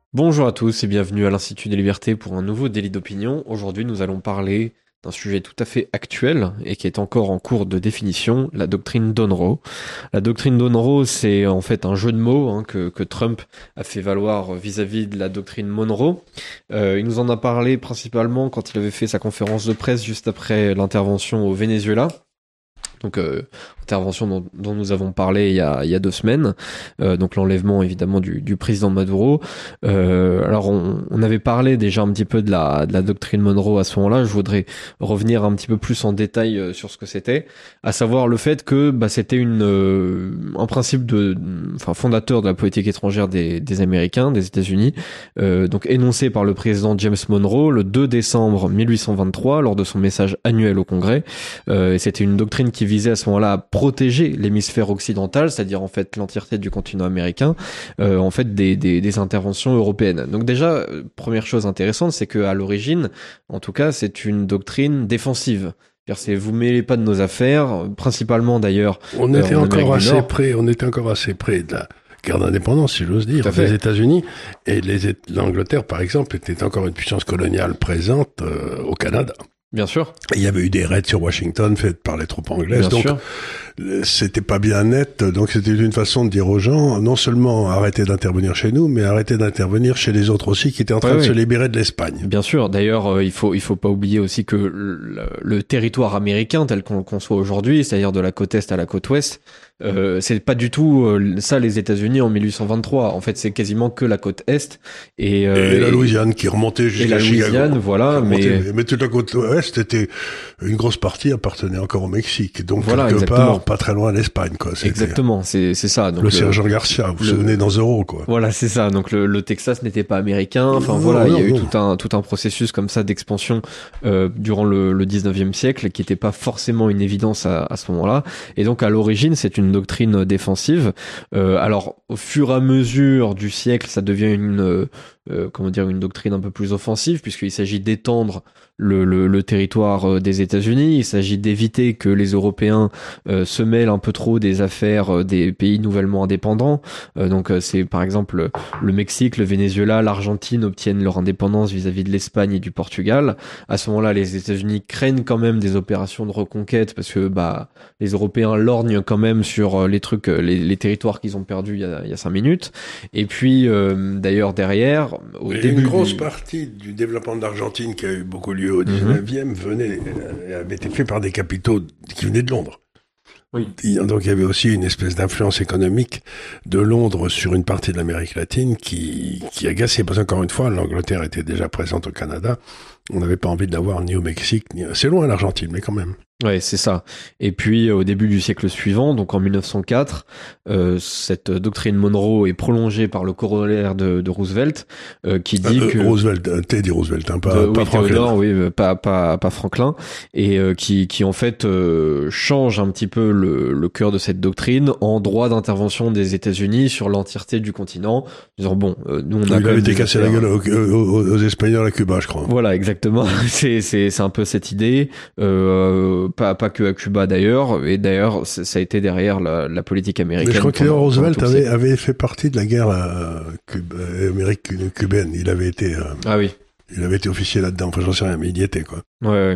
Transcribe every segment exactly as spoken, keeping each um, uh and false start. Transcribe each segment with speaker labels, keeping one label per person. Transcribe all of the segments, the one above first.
Speaker 1: Bonjour à tous et bienvenue à l'Institut des Libertés pour un nouveau délit d'opinion. Aujourd'hui, nous allons parler d'un sujet tout à fait actuel et qui est encore en cours de définition, la doctrine Monroe. La doctrine Monroe, c'est en fait un jeu de mots hein, que, que Trump a fait valoir vis-à-vis de la doctrine Monroe. Euh, il nous en a parlé principalement quand il avait fait sa conférence de presse juste après l'intervention au Venezuela. Donc euh, intervention dont, dont nous avons parlé il y a, il y a deux semaines, euh, donc l'enlèvement évidemment du, du président Maduro. Euh, alors on, on avait parlé déjà un petit peu de la, de la doctrine Monroe à ce moment-là. Je voudrais revenir un petit peu plus en détail euh, sur ce que c'était, à savoir le fait que bah, c'était une euh, un principe de, enfin fondateur de la politique étrangère des, des Américains, des États-Unis, euh, donc énoncé par le président James Monroe le deux décembre mille huit cent vingt-trois lors de son message annuel au Congrès. Euh, et c'était une doctrine qui visait à ce moment-là à protéger l'hémisphère occidental, c'est-à-dire en fait l'entièreté du continent américain, euh, en fait des, des, des interventions européennes. Donc déjà, euh, première chose intéressante, c'est que à l'origine, en tout cas, c'est une doctrine défensive. C'est-à-dire, c'est vous mêlez pas de nos affaires, principalement d'ailleurs.
Speaker 2: On
Speaker 1: euh,
Speaker 2: était
Speaker 1: en
Speaker 2: encore
Speaker 1: Amérique du
Speaker 2: assez
Speaker 1: Nord.
Speaker 2: près, on était encore assez près de la guerre d'indépendance, si j'ose dire,
Speaker 1: Tout à fait.
Speaker 2: des États-Unis, et les, l'Angleterre, par exemple, était encore une puissance coloniale présente euh, au Canada.
Speaker 1: Bien sûr.
Speaker 2: Et il y avait eu des raids sur Washington faites par les troupes anglaises,
Speaker 1: Bien
Speaker 2: donc
Speaker 1: sûr.
Speaker 2: euh, c'était pas bien net. Donc c'était une façon de dire aux gens, non seulement arrêtez d'intervenir chez nous, mais arrêtez d'intervenir chez les autres aussi, qui étaient en train
Speaker 1: Ouais,
Speaker 2: de
Speaker 1: oui.
Speaker 2: se libérer de l'Espagne.
Speaker 1: Bien sûr. D'ailleurs, euh, il faut il faut pas oublier aussi que le, le territoire américain tel qu'on le conçoit aujourd'hui, c'est-à-dire de la côte est à la côte ouest, euh, c'est pas du tout euh, ça les États-Unis en mille huit cent vingt-trois. En fait, c'est quasiment que la côte est et, euh,
Speaker 2: Et la Louisiane qui remontait
Speaker 1: et
Speaker 2: jusqu'à
Speaker 1: la
Speaker 2: Chicago.
Speaker 1: Louisiane, voilà.
Speaker 2: Qui remontait,
Speaker 1: Mais
Speaker 2: mais toute la côte ouest était une grosse partie appartenait encore au Mexique, et donc
Speaker 1: Voilà,
Speaker 2: quelque
Speaker 1: exactement.
Speaker 2: part pas très loin de l'Espagne, quoi. C'était
Speaker 1: exactement, c'est c'est ça. Donc
Speaker 2: le
Speaker 1: le-
Speaker 2: sergent Garcia, vous vous
Speaker 1: le-
Speaker 2: souvenez dans Zorro, quoi.
Speaker 1: Voilà, c'est ça. Donc le, le Texas n'était pas américain. Enfin
Speaker 2: Non,
Speaker 1: voilà, il y a
Speaker 2: non,
Speaker 1: eu
Speaker 2: non.
Speaker 1: tout un tout un processus comme ça d'expansion euh, durant le, le dix-neuvième siècle qui n'était pas forcément une évidence à, à ce moment-là. Et donc à l'origine, c'est une doctrine défensive. Euh, alors au fur et à mesure du siècle, ça devient une euh, euh, comment dire une doctrine un peu plus offensive puisqu'il s'agit d'étendre le, le, le territoire euh, des États-Unis. Il s'agit d'éviter que les Européens euh, se mêlent un peu trop des affaires euh, des pays nouvellement indépendants. Euh, donc euh, c'est par exemple le Mexique, le Venezuela, l'Argentine obtiennent leur indépendance vis-à-vis de l'Espagne et du Portugal. À ce moment-là, les États-Unis craignent quand même des opérations de reconquête parce que bah les Européens lorgnent quand même sur euh, les trucs, euh, les, les territoires qu'ils ont perdus il y a, il y a cinq minutes. Et puis euh, d'ailleurs derrière, au
Speaker 2: Et
Speaker 1: début
Speaker 2: une grosse
Speaker 1: du...
Speaker 2: partie du développement de l'Argentine qui a eu beaucoup lieu au dix-neuvième venait, euh, avait été fait par des capitaux qui venaient de Londres.
Speaker 1: Oui.
Speaker 2: Et donc il y avait aussi une espèce d'influence économique de Londres sur une partie de l'Amérique latine qui, qui agaçait, parce qu'encore une fois, l'Angleterre était déjà présente au Canada. On n'avait pas envie de l'avoir ni au Mexique, ni... C'est loin l'Argentine, mais quand même.
Speaker 1: Ouais, c'est ça. Et puis, euh, au début du siècle suivant, donc en mille neuf cent quatre, euh, cette doctrine Monroe est prolongée par le corollaire de, de Roosevelt, euh, qui dit
Speaker 2: Euh,
Speaker 1: que...
Speaker 2: Roosevelt, euh, Teddy Roosevelt, hein, pas,
Speaker 1: Euh,
Speaker 2: pas
Speaker 1: oui,
Speaker 2: Franklin.
Speaker 1: Théodore, oui, euh, pas, pas, pas Franklin, et euh, qui, qui en fait euh, change un petit peu le, le cœur de cette doctrine en droit d'intervention des États-Unis sur l'entièreté du continent, disant bon, euh, nous on a
Speaker 2: Il
Speaker 1: quand même
Speaker 2: avait
Speaker 1: des
Speaker 2: décassé la
Speaker 1: affaires-
Speaker 2: gueule aux, aux- aux Espagnols à Cuba, je crois.
Speaker 1: Voilà, exactement. C'est c'est c'est un peu cette idée, euh, pas pas que à Cuba d'ailleurs, et d'ailleurs c'est- ça a été derrière la, la politique américaine.
Speaker 2: Mais je crois que
Speaker 1: pendant- pendant
Speaker 2: Roosevelt
Speaker 1: tout le
Speaker 2: avait,
Speaker 1: siècle.
Speaker 2: avait fait partie de la guerre euh, cub- euh, Amérique cubaine. Il avait été, euh,
Speaker 1: Ah oui.
Speaker 2: il avait été officier là-dedans. Enfin, j'en sais rien, mais il y était, quoi.
Speaker 1: Ouais, ouais.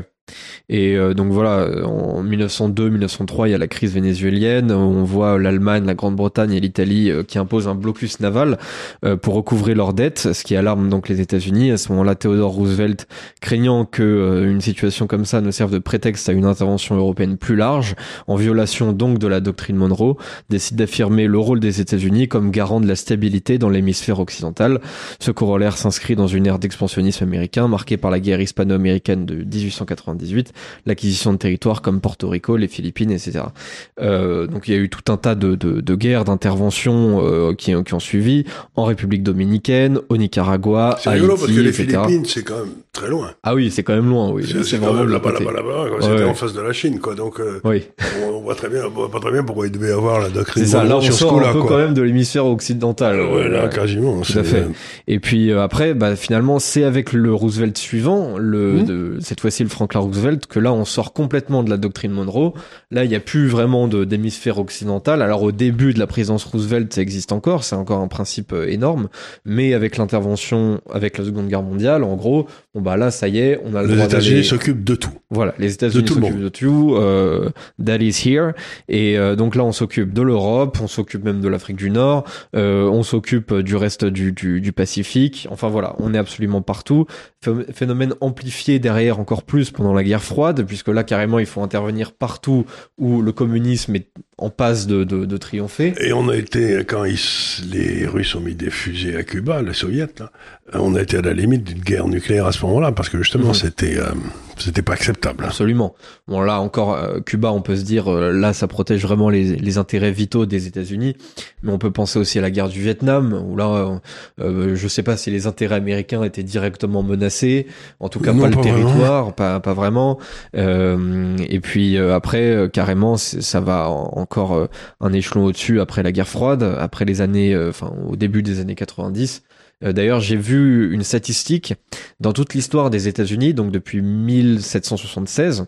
Speaker 1: Et euh, donc voilà, en mille neuf cent deux mille neuf cent trois, il y a la crise vénézuélienne, on voit l'Allemagne, la Grande-Bretagne et l'Italie euh, qui imposent un blocus naval euh, pour recouvrer leurs dettes, ce qui alarme donc les États-Unis. À ce moment-là, Theodore Roosevelt, craignant que euh, une situation comme ça ne serve de prétexte à une intervention européenne plus large, en violation donc de la doctrine Monroe, décide d'affirmer le rôle des États-Unis comme garant de la stabilité dans l'hémisphère occidental. Ce corollaire s'inscrit dans une ère d'expansionnisme américain marquée par la guerre hispano-américaine de dix-huit cent quatre-vingt-dix-huit, l'acquisition de territoires comme Porto Rico, les Philippines, et cetera. Euh, donc il y a eu tout un tas de, de, de guerres, d'interventions euh, qui, qui ont suivi en République dominicaine, au Nicaragua,
Speaker 2: C'est
Speaker 1: Haïti,
Speaker 2: rigolo parce que les
Speaker 1: et cetera.
Speaker 2: Philippines, c'est quand même très loin.
Speaker 1: Ah oui, c'est quand même loin, oui.
Speaker 2: C'est, c'est
Speaker 1: C'est
Speaker 2: quand
Speaker 1: vraiment
Speaker 2: même
Speaker 1: de
Speaker 2: là-bas,
Speaker 1: l'autre côté.
Speaker 2: là-bas, là-bas, quoi.
Speaker 1: Ouais,
Speaker 2: C'était
Speaker 1: ouais.
Speaker 2: en face de la Chine, quoi. Donc, euh,
Speaker 1: Oui,
Speaker 2: on, voit très bien, on voit pas très bien pourquoi il devait y avoir la doctrine.
Speaker 1: C'est ça, là on
Speaker 2: sur
Speaker 1: sort
Speaker 2: ce coup-là,
Speaker 1: un peu
Speaker 2: quoi.
Speaker 1: quand même de l'hémisphère occidental.
Speaker 2: Euh, ouais, là, quasiment.
Speaker 1: Tout à fait. Et puis euh, après, bah, finalement, c'est avec le Roosevelt suivant, le,
Speaker 2: mmh.
Speaker 1: de, cette fois-ci le Franklin Roosevelt, que là on sort complètement de la doctrine Monroe. Là, il n'y a plus vraiment de, d'hémisphère occidental. Alors au début de la présidence Roosevelt, ça existe encore, c'est encore un principe euh, énorme, mais avec l'intervention, avec la Seconde Guerre mondiale, en gros, bon bah là, ça y est, on a le
Speaker 2: les
Speaker 1: droit
Speaker 2: États-Unis
Speaker 1: d'aller...
Speaker 2: s'occupent de tout.
Speaker 1: Voilà, les États-Unis s'occupent de tout. Euh, that is here. Et euh, donc là, on s'occupe de l'Europe, on s'occupe même de l'Afrique du Nord, euh, on s'occupe du reste du, du, du Pacifique. Enfin voilà, on est absolument partout. Phénomène amplifié derrière encore plus pendant la guerre froide, puisque là, carrément, il faut intervenir partout où le communisme est en passe de, de, de triompher.
Speaker 2: Et on a été, quand ils, les Russes ont mis des fusées à Cuba, les Soviets, là, on a été à la limite d'une guerre nucléaire à ce moment-là, parce que justement, mmh. c'était... Euh, c'était pas acceptable.
Speaker 1: Absolument. Bon là encore, euh, Cuba, on peut se dire, euh, là ça protège vraiment les, les intérêts vitaux des États-Unis, mais on peut penser aussi à la guerre du Vietnam, où là, euh, je sais pas si les intérêts américains étaient directement menacés, en tout cas non, pas, pas le territoire, pas, pas vraiment. Euh, et puis euh, après, euh, carrément, ça va encore euh, un échelon au-dessus après la guerre froide, après les années, enfin euh, au début des années quatre-vingt-dix. D'ailleurs, j'ai vu une statistique dans toute l'histoire des États-Unis, donc depuis mille sept cent soixante-seize,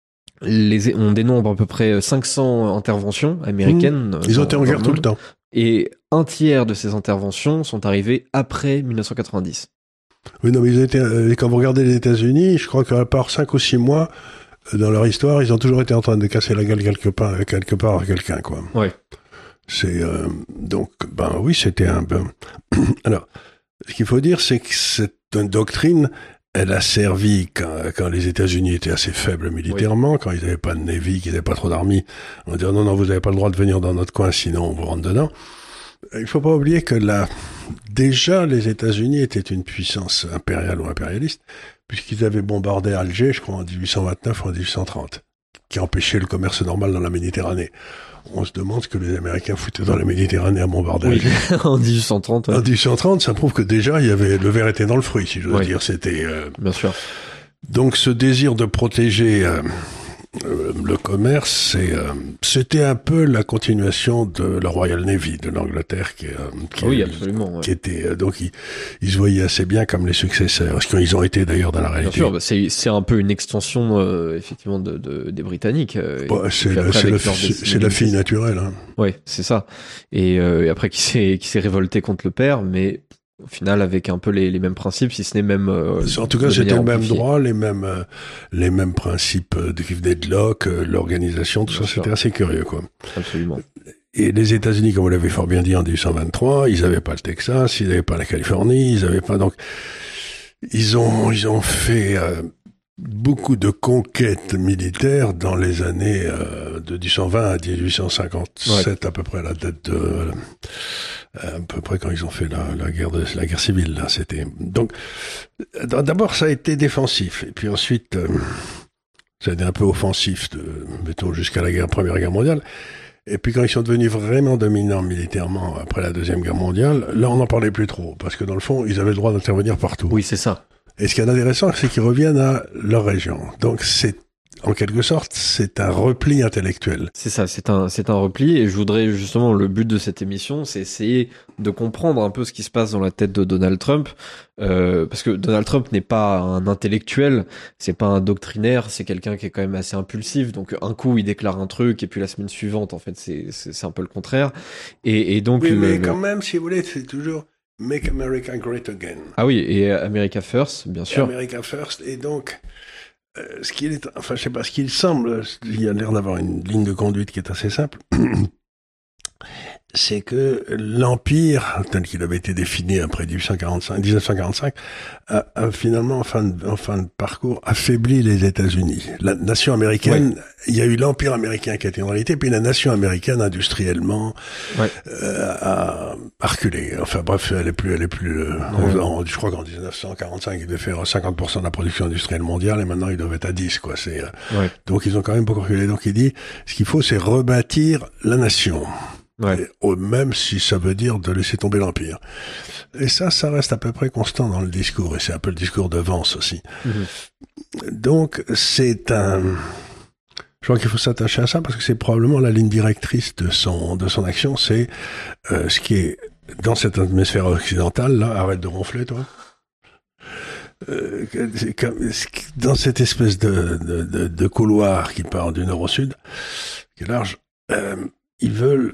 Speaker 1: les, on dénombre à peu près cinq cents interventions américaines.
Speaker 2: Mmh. Ils ont été en guerre tout le temps.
Speaker 1: Et un tiers de ces interventions sont arrivées après mille neuf cent quatre-vingt-dix.
Speaker 2: Oui, non, mais ils étaient, quand vous regardez les États-Unis, je crois qu'à part cinq ou six mois, dans leur histoire, ils ont toujours été en train de casser la gueule quelque part, quelque part à quelqu'un, quoi.
Speaker 1: Ouais.
Speaker 2: C'est, euh, donc, ben oui, c'était un peu... Alors, ce qu'il faut dire, c'est que cette doctrine, elle a servi quand, quand les États-Unis étaient assez faibles militairement, oui. Quand ils n'avaient pas de Navy, qu'ils n'avaient pas trop d'armée. On dit non, non, vous n'avez pas le droit de venir dans notre coin, sinon on vous rentre dedans. Il faut pas oublier que là, déjà, les États-Unis étaient une puissance impériale ou impérialiste, puisqu'ils avaient bombardé Alger, je crois, en dix-huit cent vingt-neuf ou en dix-huit cent trente, qui empêchait le commerce normal dans la Méditerranée. On se demande ce que les Américains foutaient dans la Méditerranée à bombarder.
Speaker 1: Oui, en dix-huit cent trente. Ouais.
Speaker 2: En dix-huit cent trente, ça prouve que déjà, il y avait, le verre était dans le fruit, si je veux oui. dire. C'était, euh...
Speaker 1: Bien sûr.
Speaker 2: Donc, ce désir de protéger, euh, euh, le commerce, c'est, euh, c'était un peu la continuation de la Royal Navy de l'Angleterre, qui, euh, qui,
Speaker 1: oui, absolument, ouais.
Speaker 2: qui était, euh, donc, ils, ils se voyaient assez bien comme les successeurs. Parce qu'ils ont été d'ailleurs dans la réalité.
Speaker 1: Bien sûr, bah c'est, c'est un peu une extension, euh, effectivement, de, de, des Britanniques. Euh,
Speaker 2: bah, c'est, la, c'est, la, c'est, c'est la fille naturelle, hein.
Speaker 1: Oui, c'est ça. Et, euh, et après, qui s'est, qui s'est révolté contre le père, mais au final avec un peu les, les mêmes principes, si ce n'est même... Euh,
Speaker 2: en tout cas, c'était le même droit, les mêmes, euh, les mêmes principes de qui venaient de Locke, euh, l'organisation, tout bien ça, sûr. C'était assez curieux, quoi.
Speaker 1: Absolument.
Speaker 2: Et les États-Unis, comme vous l'avez fort bien dit, en dix-huit cent vingt-trois, ils n'avaient pas le Texas, ils n'avaient pas la Californie, ils n'avaient pas... Donc, ils ont, ils ont fait... Euh, beaucoup de conquêtes militaires dans les années euh, de dix-huit cent vingt à dix-huit cent cinquante-sept, ouais. À peu près, la date de... Euh, à peu près quand ils ont fait la, la guerre de la guerre civile, là, c'était... Donc, d'abord, ça a été défensif. Et puis ensuite, euh, ça a été un peu offensif, de, mettons, jusqu'à la guerre, Première Guerre mondiale. Et puis quand ils sont devenus vraiment dominants militairement après la Deuxième Guerre mondiale, là, on n'en parlait plus trop. Parce que dans le fond, ils avaient le droit d'intervenir partout.
Speaker 1: Oui, c'est ça.
Speaker 2: Et ce qui est intéressant, c'est qu'ils reviennent à leur région. Donc, c'est, en quelque sorte, c'est un repli intellectuel.
Speaker 1: C'est ça, c'est un, c'est un repli. Et je voudrais, justement, le but de cette émission, c'est essayer de comprendre un peu ce qui se passe dans la tête de Donald Trump. Euh, parce que Donald Trump n'est pas un intellectuel, c'est pas un doctrinaire, c'est quelqu'un qui est quand même assez impulsif. Donc, un coup, il déclare un truc, et puis la semaine suivante, en fait, c'est, c'est, c'est un peu le contraire. Et, et donc...
Speaker 2: Oui,
Speaker 1: le,
Speaker 2: mais
Speaker 1: le...
Speaker 2: quand même, si vous voulez, c'est toujours... Make America Great Again.
Speaker 1: Ah oui, et America First, bien sûr.
Speaker 2: Et America First, et donc, euh, ce qu'il est, enfin, je sais pas, ce qu'il semble, il y a l'air d'avoir une ligne de conduite qui est assez simple, c'est que l'Empire, tel qu'il avait été défini après dix-neuf cent quarante-cinq, dix-neuf cent quarante-cinq, a, a finalement, en fin, de, en fin de parcours, affaibli les États-Unis. La nation américaine, ouais. Il y a eu l'Empire américain qui a été en réalité, puis la nation américaine, industriellement, ouais. euh, a, a reculé. Enfin bref, elle est plus, elle est plus, euh, ouais. en, je crois qu'en dix-neuf cent quarante-cinq, ils devaient faire cinquante pour cent de la production industrielle mondiale, et maintenant ils doivent être à dix, quoi. C'est, euh, ouais. Donc ils ont quand même beaucoup reculé. Donc il dit, ce qu'il faut, c'est rebâtir la nation. Ouais. Et, même si ça veut dire de laisser tomber l'Empire. Et ça, ça reste à peu près constant dans le discours, et c'est un peu le discours de Vance aussi. Mmh. Donc, c'est un, Je crois qu'il faut s'attacher à ça parce que c'est probablement la ligne directrice de son de son action. C'est euh, ce qui est dans cette hémisphère occidentale. Là, arrête de ronfler, toi. Euh, dans cette espèce de, de, de, de couloir qui part du nord au sud, qui est large, euh, ils veulent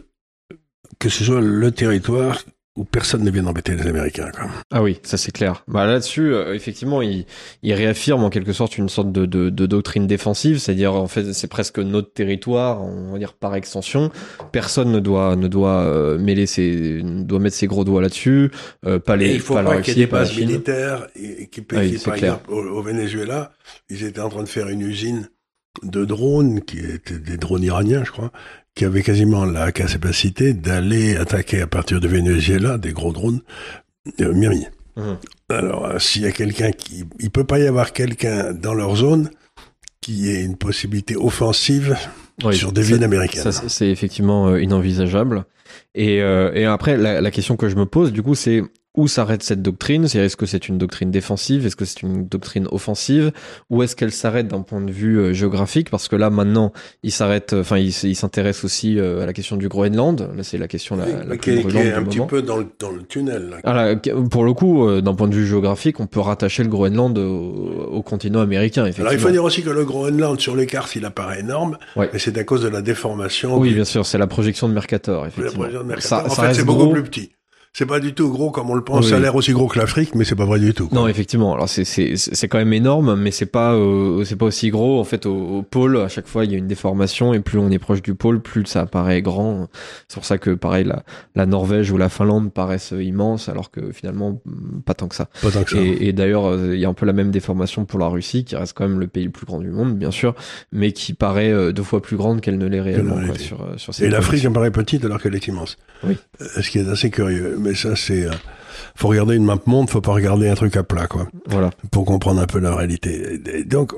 Speaker 2: que ce soit le territoire où personne ne vienne embêter les Américains, quoi.
Speaker 1: Ah oui, ça c'est clair. Bah là-dessus, euh, effectivement, il, il réaffirme en quelque sorte une sorte de, de, de doctrine défensive, c'est-à-dire en fait c'est presque notre territoire, on va dire par extension. Personne ne doit ne doit euh, mêler ses doit mettre ses gros doigts là-dessus. Euh, pas les.
Speaker 2: Et il faut
Speaker 1: pas
Speaker 2: pas,
Speaker 1: la
Speaker 2: qu'il y ait
Speaker 1: Russie,
Speaker 2: des
Speaker 1: pas la
Speaker 2: bases
Speaker 1: Chine.
Speaker 2: militaires et, qui,
Speaker 1: Ah oui,
Speaker 2: qui
Speaker 1: c'est
Speaker 2: par
Speaker 1: clair.
Speaker 2: exemple au, au Venezuela, ils étaient en train de faire une usine de drones qui étaient des drones iraniens, je crois, qui avaient quasiment la capacité d'aller attaquer à partir de Venezuela des gros drones de Miami.
Speaker 1: Mmh.
Speaker 2: Alors, euh, s'il y a quelqu'un qui... Il peut pas y avoir quelqu'un dans leur zone qui ait une possibilité offensive
Speaker 1: Oui,
Speaker 2: sur des
Speaker 1: ça-
Speaker 2: villes américaines.
Speaker 1: Ça, c'est effectivement euh, inenvisageable. Et, euh, et après, la, la question que je me pose, du coup, c'est où s'arrête cette doctrine? C'est, est-ce que c'est une doctrine défensive? Est-ce que c'est une doctrine offensive? Ou est-ce qu'elle s'arrête d'un point de vue euh, géographique? Parce que là, maintenant, il s'arrête, enfin, il, s- il s'intéresse aussi euh, à la question du Groenland. Là, c'est la question la,
Speaker 2: Oui,
Speaker 1: la
Speaker 2: mais
Speaker 1: plus
Speaker 2: qui est, qui
Speaker 1: brûlante
Speaker 2: est
Speaker 1: du
Speaker 2: un petit
Speaker 1: moment.
Speaker 2: peu dans le, dans le tunnel. Là.
Speaker 1: Ah là, pour le coup, euh, d'un point de vue géographique, on peut rattacher le Groenland au, au continent américain, effectivement.
Speaker 2: Alors, il faut dire aussi que le Groenland, sur les cartes, il apparaît énorme,
Speaker 1: Ouais.
Speaker 2: mais c'est à cause de la déformation.
Speaker 1: Oui,
Speaker 2: du-
Speaker 1: bien sûr, c'est la projection de Mercator,
Speaker 2: de la
Speaker 1: effectivement.
Speaker 2: projection de
Speaker 1: Donc
Speaker 2: Mercator.
Speaker 1: ça,
Speaker 2: En
Speaker 1: ça
Speaker 2: fait,
Speaker 1: reste
Speaker 2: c'est
Speaker 1: gros.
Speaker 2: beaucoup plus petit. C'est pas du tout gros comme on le pense.
Speaker 1: Oui,
Speaker 2: Ça a
Speaker 1: oui.
Speaker 2: l'air aussi gros que l'Afrique, mais c'est pas vrai du tout. quoi.
Speaker 1: Non, effectivement. Alors c'est c'est c'est quand même énorme, mais c'est pas euh, c'est pas aussi gros. En fait, au, au pôle, à chaque fois, il y a une déformation, et plus on est proche du pôle, plus ça apparaît grand. C'est pour ça que, pareil, la la Norvège ou la Finlande paraissent immenses, alors que finalement, pas tant que ça.
Speaker 2: Pas tant que ça.
Speaker 1: Et, et d'ailleurs, euh, il y a un peu la même déformation pour la Russie, qui reste quand même le pays le plus grand du monde, bien sûr, mais qui paraît euh, deux fois plus grande qu'elle ne l'est réellement,
Speaker 2: l'est
Speaker 1: quoi,
Speaker 2: été.
Speaker 1: sur euh, sur cette
Speaker 2: Et l'Afrique
Speaker 1: projection.
Speaker 2: me paraît petite alors qu'elle est immense.
Speaker 1: Oui.
Speaker 2: Euh, Ce qui est assez curieux. Mais ça, c'est... euh, faut regarder une map monde, faut pas regarder un truc à plat, quoi.
Speaker 1: Voilà.
Speaker 2: Pour comprendre un peu la réalité. Et donc,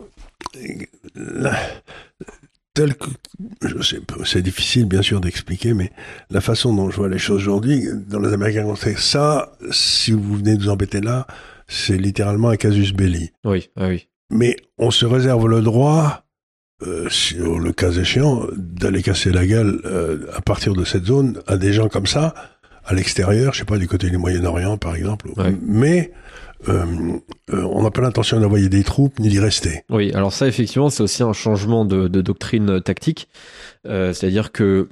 Speaker 2: là, tel que... Je sais pas, c'est difficile, bien sûr, d'expliquer, mais la façon dont je vois les choses aujourd'hui, dans les Américains, on sait ça, si vous venez nous embêter là, c'est littéralement un casus belli.
Speaker 1: Oui. Ah oui.
Speaker 2: Mais on se réserve le droit, euh, sur le cas échéant, d'aller casser la gueule euh, à partir de cette zone à des gens comme ça, à l'extérieur, je sais pas, du côté du Moyen-Orient par exemple.
Speaker 1: Ouais.
Speaker 2: Mais euh, euh, on n'a pas l'intention d'envoyer des troupes ni d'y rester.
Speaker 1: Oui, alors ça, effectivement, c'est aussi un changement de, de doctrine tactique. Euh, c'est-à-dire que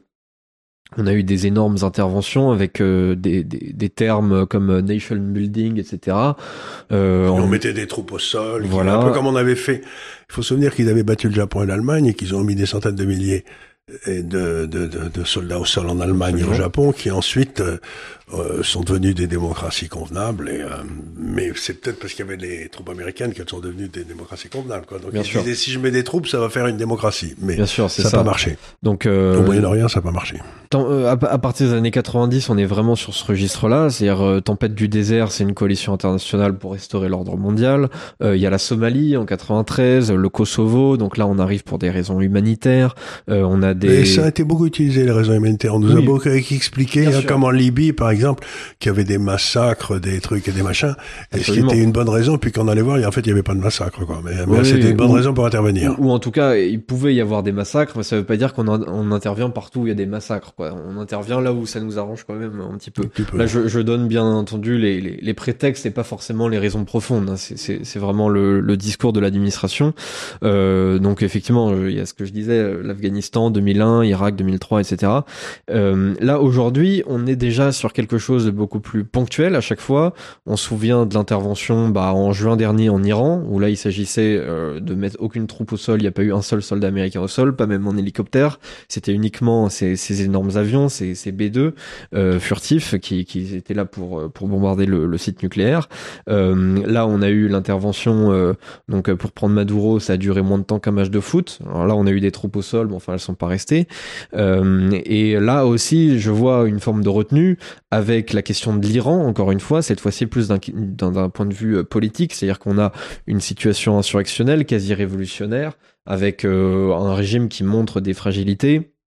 Speaker 1: on a eu des énormes interventions avec euh, des, des, des termes comme nation building, et cetera. Euh,
Speaker 2: Et on
Speaker 1: en-
Speaker 2: mettait des troupes au sol, qui-
Speaker 1: Voilà.
Speaker 2: un peu comme on avait fait. Il faut se souvenir qu'ils avaient battu le Japon et l'Allemagne et qu'ils ont mis des centaines de milliers et de, de, de, de soldats au sol en Allemagne et au
Speaker 1: Absolument.
Speaker 2: Japon qui ensuite euh, euh, sont devenus des démocraties convenables. Et, euh, mais c'est peut-être parce qu'il y avait les troupes américaines qu'elles sont devenues des démocraties convenables. Quoi. Donc
Speaker 1: Bien
Speaker 2: ils
Speaker 1: sûr.
Speaker 2: disaient, si je mets des troupes, ça va faire une démocratie. Mais
Speaker 1: Bien sûr, c'est
Speaker 2: ça
Speaker 1: ça.
Speaker 2: n'a pas marché.
Speaker 1: Donc, euh,
Speaker 2: Au Moyen-Orient, ça n'a pas marché.
Speaker 1: Tant- euh, à, à partir des années quatre-vingt-dix, on est vraiment sur ce registre-là, c'est-à-dire euh, Tempête du désert, c'est une coalition internationale pour restaurer l'ordre mondial. Euh, Il y a la Somalie en quatre-vingt-treize, le Kosovo, donc là on arrive pour des raisons humanitaires. Euh, on a des...
Speaker 2: Et ça a été beaucoup utilisé, les raisons humanitaires. On nous
Speaker 1: Oui.
Speaker 2: a beaucoup expliqué,
Speaker 1: Bien
Speaker 2: hein,
Speaker 1: sûr.
Speaker 2: comme en Libye, par exemple, qu'il y avait des massacres, des trucs et des machins. Et ce qui
Speaker 1: Absolument.
Speaker 2: était une bonne raison, puis qu'on allait voir, et en fait, il n'y avait pas de massacre, quoi. Mais, mais
Speaker 1: Oui,
Speaker 2: c'était une bonne
Speaker 1: ou-
Speaker 2: raison pour intervenir.
Speaker 1: Ou, ou en tout cas, il pouvait y avoir des massacres, mais ça veut pas dire qu'on en- on intervient partout où il y a des massacres, quoi. On intervient là où ça nous arrange quand même un petit peu.
Speaker 2: Un petit peu.
Speaker 1: Là, je, je donne bien entendu les, les, les prétextes et pas forcément les raisons profondes. hein. C'est, c'est, c'est vraiment le, le discours de l'administration. Euh, donc effectivement, euh, il y a ce que je disais, euh, l'Afghanistan deux mille un, Irak deux mille trois, et cetera. Euh, là aujourd'hui, on est déjà sur quelque chose de beaucoup plus ponctuel à chaque fois. On se souvient de l'intervention bah, en juin dernier en Iran, où là il s'agissait euh, de mettre aucune troupe au sol. Il n'y a pas eu un seul soldat américain au sol, pas même en hélicoptère. C'était uniquement ces, ces énormes avions, ces, ces B deux euh, furtifs qui, qui étaient là pour pour bombarder le, le site nucléaire. Euh, là, on a eu l'intervention euh, donc pour prendre Maduro, ça a duré moins de temps qu'un match de foot. Alors là, on a eu des troupes au sol, mais enfin elles sont pas restées. Euh, et là aussi, je vois une forme de retenue avec la question de l'Iran. Encore une fois, cette fois-ci plus d'un d'un, d'un point de vue politique, c'est-à-dire qu'on a une situation insurrectionnelle, quasi révolutionnaire, avec euh, un régime qui montre des fragilités.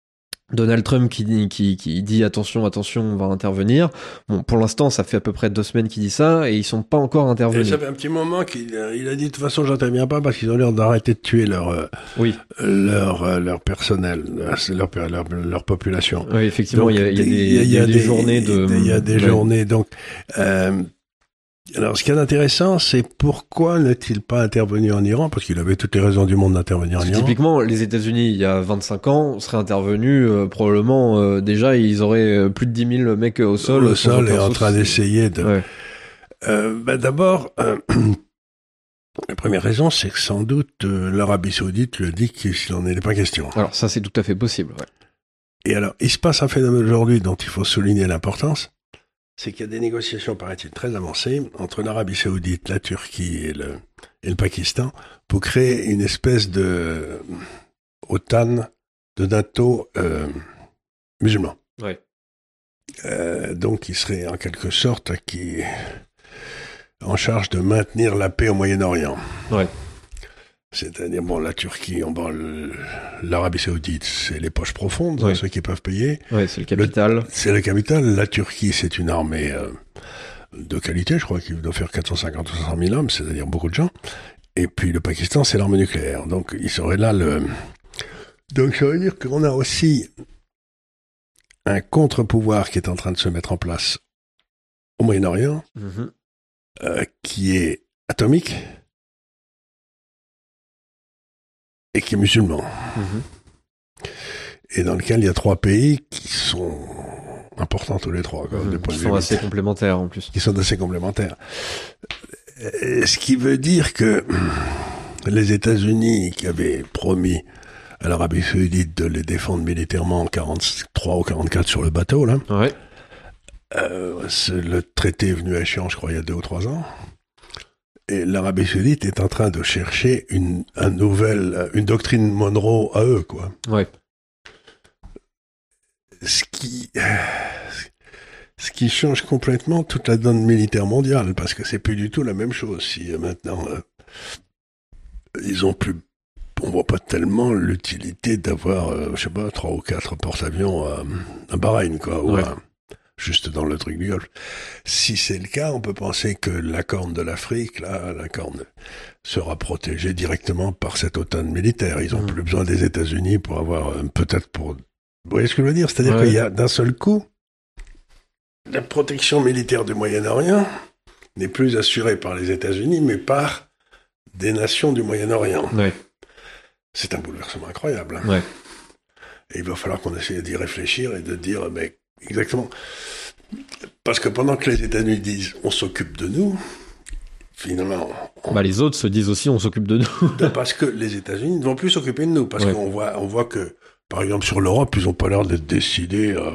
Speaker 1: Donald Trump qui dit, qui, qui dit attention, attention, on va intervenir. Bon, pour l'instant, ça fait à peu près deux semaines qu'il dit ça et ils sont pas encore intervenus.
Speaker 2: Et ça fait un petit moment qu'il il a dit de toute façon, j'interviens pas parce qu'ils ont l'air d'arrêter de tuer leur euh,
Speaker 1: oui.
Speaker 2: leur euh, leur personnel, leur leur, leur population.
Speaker 1: Oui, effectivement,
Speaker 2: donc,
Speaker 1: il y a, il y a des, il y a il y a des, des journées de.
Speaker 2: Il y a des ouais. journées donc. Euh, Alors, ce qui est intéressant, c'est pourquoi n'est-il pas intervenu en Iran? Parce qu'il avait toutes les raisons du monde d'intervenir en Iran.
Speaker 1: Typiquement, les États-Unis, il y a vingt-cinq ans, seraient intervenus, euh, probablement, euh, déjà, ils auraient plus de dix mille mecs au sol.
Speaker 2: Au sol et en train d'essayer de...
Speaker 1: Ouais.
Speaker 2: Euh, ben d'abord, euh, la première raison, c'est que sans doute, euh, l'Arabie Saoudite le dit qu'il n'en est pas question.
Speaker 1: Alors, ça, c'est tout à fait possible, ouais.
Speaker 2: Et alors, il se passe un phénomène aujourd'hui dont il faut souligner l'importance. C'est qu'il y a des négociations, paraît-il, très avancées entre l'Arabie Saoudite, la Turquie et le, et le Pakistan pour créer une espèce de OTAN, de NATO euh, musulman.
Speaker 1: Ouais.
Speaker 2: Euh, donc, il serait en quelque sorte qui en charge de maintenir la paix au Moyen-Orient.
Speaker 1: Ouais.
Speaker 2: C'est-à-dire, bon, la Turquie, bon, le, l'Arabie Saoudite, c'est les poches profondes,
Speaker 1: oui.
Speaker 2: ceux qui peuvent payer.
Speaker 1: Oui, c'est le capital.
Speaker 2: Le, c'est le capital. La Turquie, c'est une armée euh, de qualité, je crois qu'il doit faire quatre cent cinquante ou cinq cent mille hommes, c'est-à-dire beaucoup de gens. Et puis le Pakistan, c'est l'arme nucléaire. Donc, il serait là le... Donc, ça veut dire qu'on a aussi un contre-pouvoir qui est en train de se mettre en place au Moyen-Orient,
Speaker 1: mm-hmm.
Speaker 2: euh, qui est atomique, et qui est musulman. Mmh. Et dans lequel il y a trois pays qui sont importants tous les trois. Quoi,
Speaker 1: mmh, qui sont assez militaire. complémentaires en plus.
Speaker 2: Qui sont assez complémentaires. Ce qui veut dire que les États-Unis, qui avaient promis à l'Arabie Saoudite de les défendre militairement en quarante-trois ou quarante-quatre sur le bateau, là,
Speaker 1: ouais.
Speaker 2: euh, le traité est venu à échéance, je crois, il y a deux ou trois ans. Et l'Arabie Saoudite est en train de chercher une, un nouvel, une doctrine Monroe à eux, quoi.
Speaker 1: Ouais.
Speaker 2: Ce qui, ce qui change complètement toute la donne militaire mondiale, parce que c'est plus du tout la même chose. Si euh, maintenant, euh, ils ont plus, on voit pas tellement l'utilité d'avoir, euh, je sais pas, trois ou quatre porte-avions à, à Bahreïn, quoi, ou
Speaker 1: ouais.
Speaker 2: à, juste dans le truc du Golfe. Si c'est le cas, on peut penser que la corne de l'Afrique, là, la corne, sera protégée directement par cette OTAN militaire. Ils ont mmh. plus besoin des États-Unis pour avoir, euh, peut-être pour... Vous voyez ce que je veux dire? C'est-à-dire ouais. qu'il y a, d'un seul coup, la protection militaire du Moyen-Orient n'est plus assurée par les États-Unis, mais par des nations du Moyen-Orient.
Speaker 1: Ouais.
Speaker 2: C'est un bouleversement incroyable.
Speaker 1: Ouais.
Speaker 2: Et il va falloir qu'on essaye d'y réfléchir et de dire, mais exactement. Parce que pendant que les États-Unis disent on s'occupe de nous, finalement... On...
Speaker 1: Bah les autres se disent aussi on s'occupe de nous.
Speaker 2: Parce que les États-Unis ne vont plus s'occuper de nous. Parce ouais. qu'on voit, on voit que, par exemple, sur l'Europe, ils n'ont pas l'air d'être décidés à,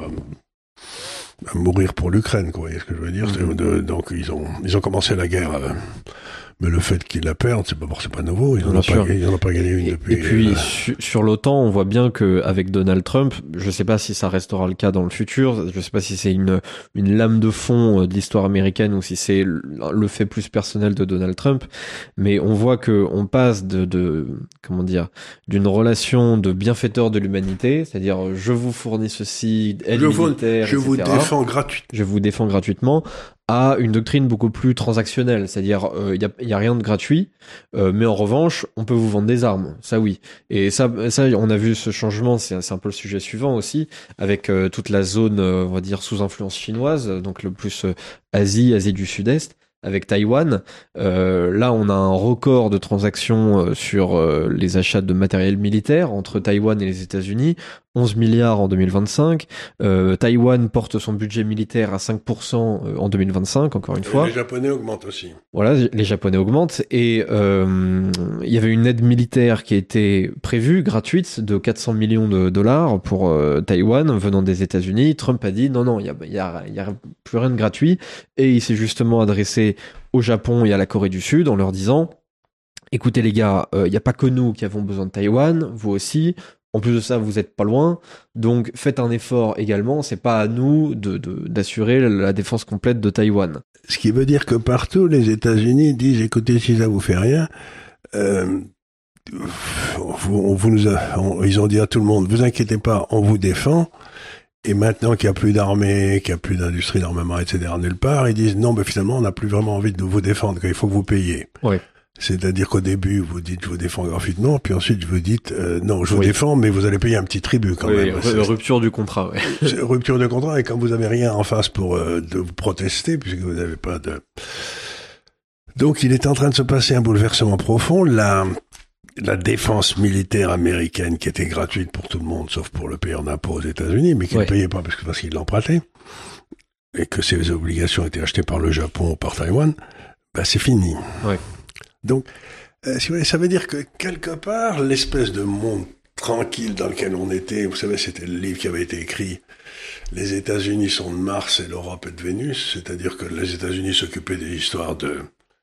Speaker 2: à mourir pour l'Ukraine, quoi. Vous voyez ce que je veux dire? Mm-hmm. de, donc ils ont, ils ont commencé la guerre... Euh, mais le fait qu'ils la perdent, c'est pas c'est pas nouveau. Ils n'en ont pas, ils en ont pas gagné une
Speaker 1: et,
Speaker 2: depuis.
Speaker 1: Et puis
Speaker 2: euh...
Speaker 1: sur, sur l'OTAN, on voit bien que avec Donald Trump, je sais pas si ça restera le cas dans le futur. Je sais pas si c'est une une lame de fond de l'histoire américaine ou si c'est le fait plus personnel de Donald Trump. Mais on voit que on passe de, de comment dire d'une relation de bienfaiteur de l'humanité, c'est-à-dire je vous fournis ceci, aide
Speaker 2: je
Speaker 1: militaire,
Speaker 2: vous, je vous défends gratuitement.
Speaker 1: Je vous défends gratuitement. À une doctrine beaucoup plus transactionnelle, c'est-à-dire il euh, y, a, y a rien de gratuit, euh, mais en revanche on peut vous vendre des armes, ça oui. Et ça, ça on a vu ce changement, c'est, c'est un peu le sujet suivant aussi, avec euh, toute la zone, euh, on va dire sous influence chinoise, donc le plus euh, Asie, Asie du Sud-Est. Avec Taïwan, euh, là on a un record de transactions euh, sur euh, les achats de matériel militaire entre Taïwan et les États-Unis, onze milliards en deux mille vingt-cinq. Euh, Taïwan porte son budget militaire à cinq pour cent en deux mille vingt-cinq, encore une
Speaker 2: et
Speaker 1: fois.
Speaker 2: Les Japonais augmentent aussi.
Speaker 1: Voilà, les Japonais augmentent. Et euh, il y avait une aide militaire qui était prévue, gratuite, de quatre cents millions de dollars pour euh, Taïwan venant des États-Unis. Trump a dit non, non, il y a, il y a, il y a plus rien de gratuit. Et il s'est justement adressé au Japon et à la Corée du Sud en leur disant écoutez les gars, il euh, n'y a pas que nous qui avons besoin de Taïwan, vous aussi. En plus de ça, vous êtes pas loin, donc faites un effort également. C'est pas à nous de, de d'assurer la défense complète de Taïwan.
Speaker 2: Ce qui veut dire que partout, les États-Unis disent écoutez, si ça vous fait rien, euh, vous, on, vous nous a, on, ils ont dit à tout le monde, vous inquiétez pas, on vous défend. Et maintenant qu'il n'y a plus d'armée, qu'il n'y a plus d'industrie d'armement, et cetera, nulle part, ils disent non, mais finalement, on n'a plus vraiment envie de vous défendre, qu'il faut que vous payiez.
Speaker 1: Ouais.
Speaker 2: C'est-à-dire qu'au début, vous dites je vous défends gratuitement, puis ensuite vous dites euh, non, je vous
Speaker 1: oui.
Speaker 2: défends, mais vous allez payer un petit tribut quand
Speaker 1: oui,
Speaker 2: même.
Speaker 1: C'est rupture du contrat. Ouais.
Speaker 2: C'est rupture de contrat, et quand vous avez rien en face pour euh, de vous protester, puisque vous n'avez pas de. Donc, il est en train de se passer un bouleversement profond. La la défense militaire américaine, qui était gratuite pour tout le monde, sauf pour le payeur d'impôts aux États-Unis, mais qui ouais. ne payait pas parce que parce qu'il l'empruntait, et que ses obligations étaient achetées par le Japon ou par Taïwan, ben c'est fini.
Speaker 1: Ouais.
Speaker 2: Donc, euh, si vous voulez, ça veut dire que quelque part, l'espèce de monde tranquille dans lequel on était, vous savez, c'était le livre qui avait été écrit, les États-Unis sont de Mars et l'Europe est de Vénus, c'est-à-dire que les États-Unis s'occupaient des histoires de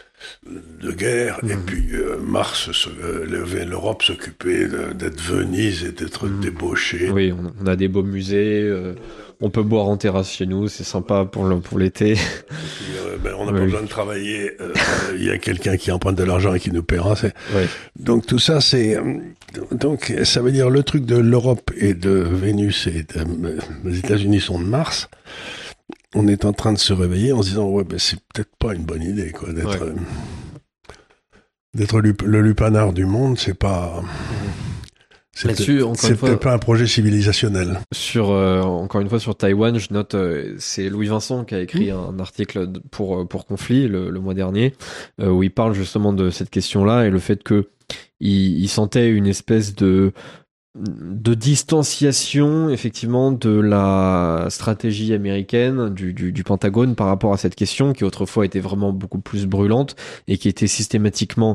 Speaker 2: de guerre, mmh. et puis euh, Mars, euh, l'Europe s'occupait d'être Venise et d'être mmh. débauchée.
Speaker 1: Oui, on, on a des beaux musées, euh, on peut boire en terrasse chez nous, c'est sympa pour le, pour l'été.
Speaker 2: Euh, ben, on n'a oui. pas besoin de travailler, il euh, y a quelqu'un qui emprunte de l'argent et qui nous paiera.
Speaker 1: Oui.
Speaker 2: Donc tout ça, c'est donc ça veut dire le truc de l'Europe et de Vénus et de, euh, les États-Unis sont de Mars. On est en train de se réveiller en se disant ouais ben c'est peut-être pas une bonne idée quoi d'être ouais. euh, d'être lup- le lupanar du monde, c'est pas c'est peut-être, c'est peut-être fois, pas un projet civilisationnel.
Speaker 1: Sur euh, encore une fois sur Taïwan, je note euh, c'est Louis Vincent qui a écrit mmh. un article pour pour Conflit le, le mois dernier euh, où il parle justement de cette question-là et le fait que il, il sentait une espèce de de distanciation effectivement de la stratégie américaine du, du, du Pentagone par rapport à cette question qui autrefois était vraiment beaucoup plus brûlante et qui était systématiquement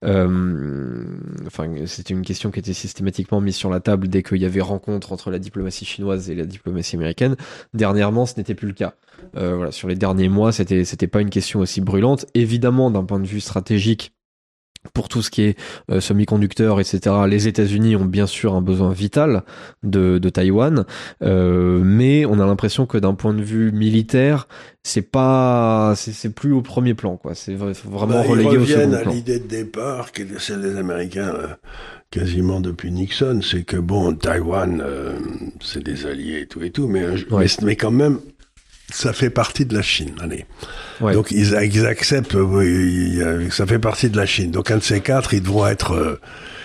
Speaker 1: euh, enfin c'était une question qui était systématiquement mise sur la table dès qu'il y avait rencontre entre la diplomatie chinoise et la diplomatie américaine. Dernièrement ce n'était plus le cas. Euh, voilà, sur les derniers mois c'était, c'était pas une question aussi brûlante. Évidemment d'un point de vue stratégique pour tout ce qui est euh, semi-conducteurs, et cetera, les États-Unis ont bien sûr un besoin vital de, de Taïwan, euh, mais on a l'impression que d'un point de vue militaire, c'est pas, c'est, c'est plus au premier plan, quoi. C'est vraiment bah, relégué au second plan. Ils reviennent
Speaker 2: à l'idée de départ, qui est celle des Américains, euh, quasiment depuis Nixon, c'est que bon, Taïwan, euh, c'est des alliés et tout et tout, mais, ouais. mais, mais quand même, ça fait partie de la Chine, allez. Ouais. Donc ils, ils acceptent, oui, ça fait partie de la Chine. Donc un de ces quatre, ils devront être euh,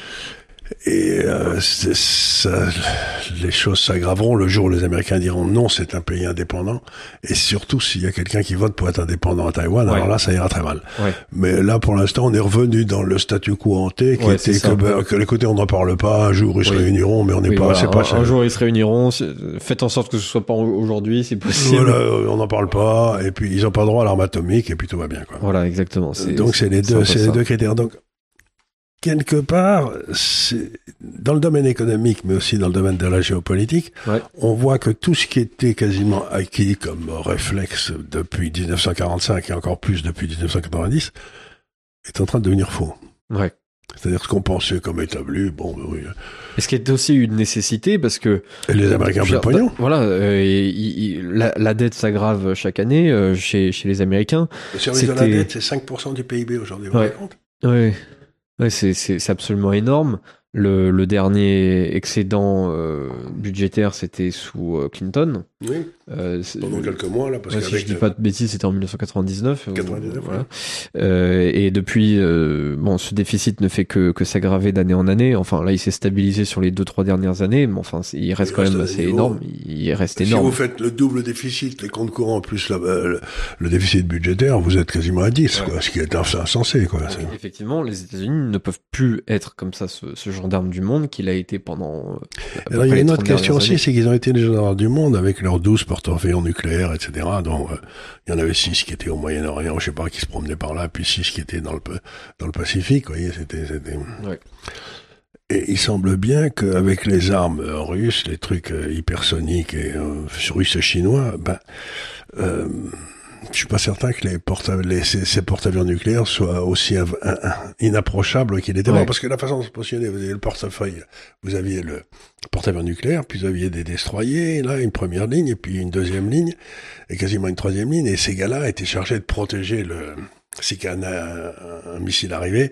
Speaker 2: et euh, c'est, ça, les choses s'aggraveront le jour où les Américains diront non, c'est un pays indépendant. Et surtout s'il y a quelqu'un qui vote pour être indépendant à Taïwan, ouais. alors là ça ira très mal.
Speaker 1: Ouais.
Speaker 2: Mais là pour l'instant on est revenu dans le statu quo ante qui
Speaker 1: ouais,
Speaker 2: était que, bah, que écoutez on n'en parle pas, un jour ils se oui. réuniront, mais on n'est oui, pas,
Speaker 1: voilà.
Speaker 2: c'est pas
Speaker 1: un, un jour ils se réuniront. Faites en sorte que ce soit pas aujourd'hui, si possible.
Speaker 2: Voilà, on n'en parle pas. Et puis ils n'ont pas droit à l'arme atomique et puis tout va bien quoi.
Speaker 1: Voilà, exactement. C'est,
Speaker 2: Donc c'est, c'est les deux, c'est, c'est les deux critères. Donc quelque part, c'est, dans le domaine économique, mais aussi dans le domaine de la géopolitique,
Speaker 1: ouais.
Speaker 2: on voit que tout ce qui était quasiment acquis comme réflexe depuis dix-neuf cent quarante-cinq et encore plus depuis dix-neuf cent quatre-vingt-dix est en train de devenir faux.
Speaker 1: Ouais.
Speaker 2: C'est-à-dire ce qu'on pensait comme établi, bon, oui.
Speaker 1: Et ce qui est aussi une nécessité, parce que...
Speaker 2: Et les Américains ont plus de pognon.
Speaker 1: Voilà, euh, et, et, la, la dette s'aggrave chaque année euh, chez, chez les Américains.
Speaker 2: Le service C'était... de la dette, c'est cinq pour cent du P I B aujourd'hui, vous vous rendez compte ?
Speaker 1: Oui. Ouais, c'est, c'est, c'est absolument énorme. Le, le dernier excédent euh, budgétaire, c'était sous euh, Clinton.
Speaker 2: Oui. Euh, Pendant quelques mois, là. Parce
Speaker 1: ouais,
Speaker 2: si
Speaker 1: je dis pas de bêtises, c'était en dix-neuf cent quatre-vingt-dix-neuf.
Speaker 2: quatre-vingt-dix-neuf,
Speaker 1: euh, voilà. Euh, et depuis, euh, bon, ce déficit ne fait que, que s'aggraver d'année en année. Enfin, là, il s'est stabilisé sur les deux, trois dernières années, mais enfin, il reste il quand reste même assez niveau. énorme. Il reste si énorme.
Speaker 2: Si vous faites le double déficit, les comptes courants plus la, le, le déficit budgétaire, vous êtes quasiment à dix, ouais. quoi. Ce qui est insensé, quoi.
Speaker 1: Donc, effectivement, les États-Unis ne peuvent plus être comme ça, ce, ce gendarme du monde qu'il a été pendant. Euh,
Speaker 2: Alors, il y a une autre question aussi, c'est qu'ils ont été les gendarmes du monde avec leurs douze porte-avions nucléaires, et cetera. Donc, euh, il y en avait six qui étaient au Moyen-Orient, je sais pas, qui se promenaient par là, puis six qui étaient dans le dans le Pacifique. Vous voyez, c'était. c'était...
Speaker 1: Ouais.
Speaker 2: Et il semble bien qu'avec les armes russes, les trucs euh, hypersoniques et euh, russes et chinois, ben. Euh, je suis pas certain que les porte les, ces, ces porte-avions nucléaires soient aussi un, un, un, inapprochables qu'il était. Ouais. Parce que la façon de se positionner, vous avez le portefeuille, vous aviez le porte-avions nucléaire, puis vous aviez des destroyers, là, une première ligne, et puis une deuxième ligne, et quasiment une troisième ligne, et ces gars-là étaient chargés de protéger le, si qu'un un, un missile arrivait,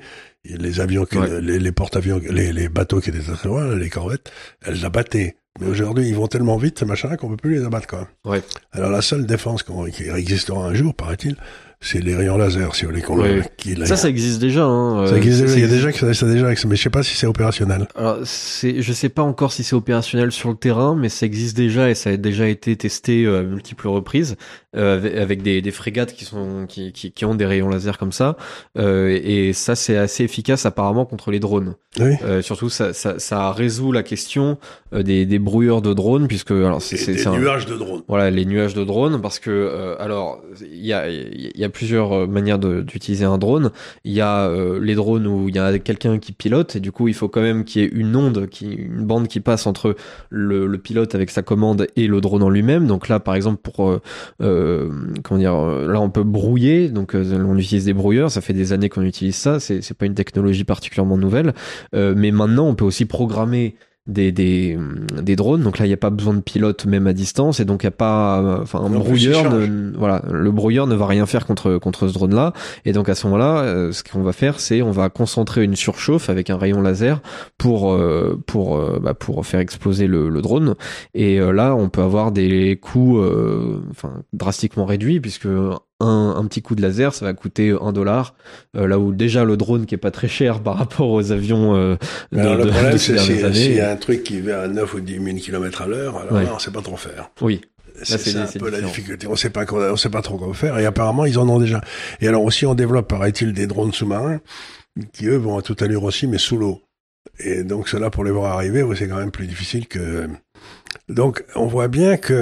Speaker 2: les avions, que, ouais. les, les porte-avions, les, les bateaux qui étaient très loin, les corvettes, elles abattaient. Mais aujourd'hui, ils vont tellement vite, ces machins-là, qu'on peut plus les abattre, quoi.
Speaker 1: Ouais.
Speaker 2: Alors, la seule défense qui existera un jour, paraît-il, c'est les rayons laser, si vous voulez qu'on
Speaker 1: oui.
Speaker 2: le... Qui,
Speaker 1: ça, ça existe déjà, hein.
Speaker 2: Ça existe déjà, il y a déjà, ça, ça déjà, mais je sais pas si c'est opérationnel.
Speaker 1: Alors, c'est, je sais pas encore si c'est opérationnel sur le terrain, mais ça existe déjà et ça a déjà été testé euh, à multiples reprises, euh, avec, avec des, des frégates qui sont, qui, qui, qui ont des rayons laser comme ça, euh, et ça, c'est assez efficace apparemment contre les drones.
Speaker 2: Oui.
Speaker 1: Euh, surtout, ça, ça, ça résout la question euh, des, des brouilleurs de drones, puisque, alors, c'est, c'est,
Speaker 2: des
Speaker 1: c'est
Speaker 2: nuages
Speaker 1: un,
Speaker 2: de drones.
Speaker 1: Voilà, les nuages de drones, parce que, euh, alors, il y a, il y a plusieurs manières de, d'utiliser un drone. Il y a euh, les drones où il y a quelqu'un qui pilote, et du coup, il faut quand même qu'il y ait une onde, qui, une bande qui passe entre le, le pilote avec sa commande et le drone en lui-même. Donc là, par exemple, pour, euh, euh, comment dire, là, on peut brouiller, donc euh, on utilise des brouilleurs, ça fait des années qu'on utilise ça, c'est, c'est pas une technologie particulièrement nouvelle, euh, mais maintenant, on peut aussi programmer Des, des, des drones, donc là il n'y a pas besoin de pilote même à distance, et donc il n'y a pas, enfin un brouilleur, ne, voilà, le brouilleur ne va rien faire contre contre ce drone-là, et donc à ce moment-là, euh, ce qu'on va faire, c'est on va concentrer une surchauffe avec un rayon laser pour euh, pour euh, bah, pour faire exploser le, le drone, et euh, là on peut avoir des coûts, euh, enfin drastiquement réduits, puisque Un, un petit coup de laser, ça va coûter un dollar, euh, là où déjà le drone qui est pas très cher par rapport aux avions euh, de,
Speaker 2: alors, le
Speaker 1: de,
Speaker 2: problème,
Speaker 1: de
Speaker 2: c'est
Speaker 1: ces dernières
Speaker 2: s'il
Speaker 1: années.
Speaker 2: y a un truc qui va à neuf ou dix mille kilomètres à l'heure, alors ouais. là, on sait pas trop faire.
Speaker 1: Oui.
Speaker 2: C'est,
Speaker 1: là, c'est,
Speaker 2: c'est un
Speaker 1: c'est
Speaker 2: peu
Speaker 1: différent.
Speaker 2: la difficulté. On sait pas, on sait pas trop quoi faire, et apparemment, ils en ont déjà. Et alors aussi, on développe, paraît-il, des drones sous-marins qui, eux, vont à toute allure aussi, mais sous l'eau. Et donc, cela, pour les voir arriver, c'est quand même plus difficile que... Donc, on voit bien que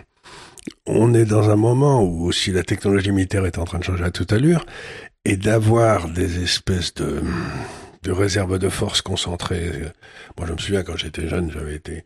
Speaker 2: on est dans un moment où aussi la technologie militaire est en train de changer à toute allure, et d'avoir des espèces de, de réserves de force concentrées. Moi, je me souviens, quand j'étais jeune, j'avais été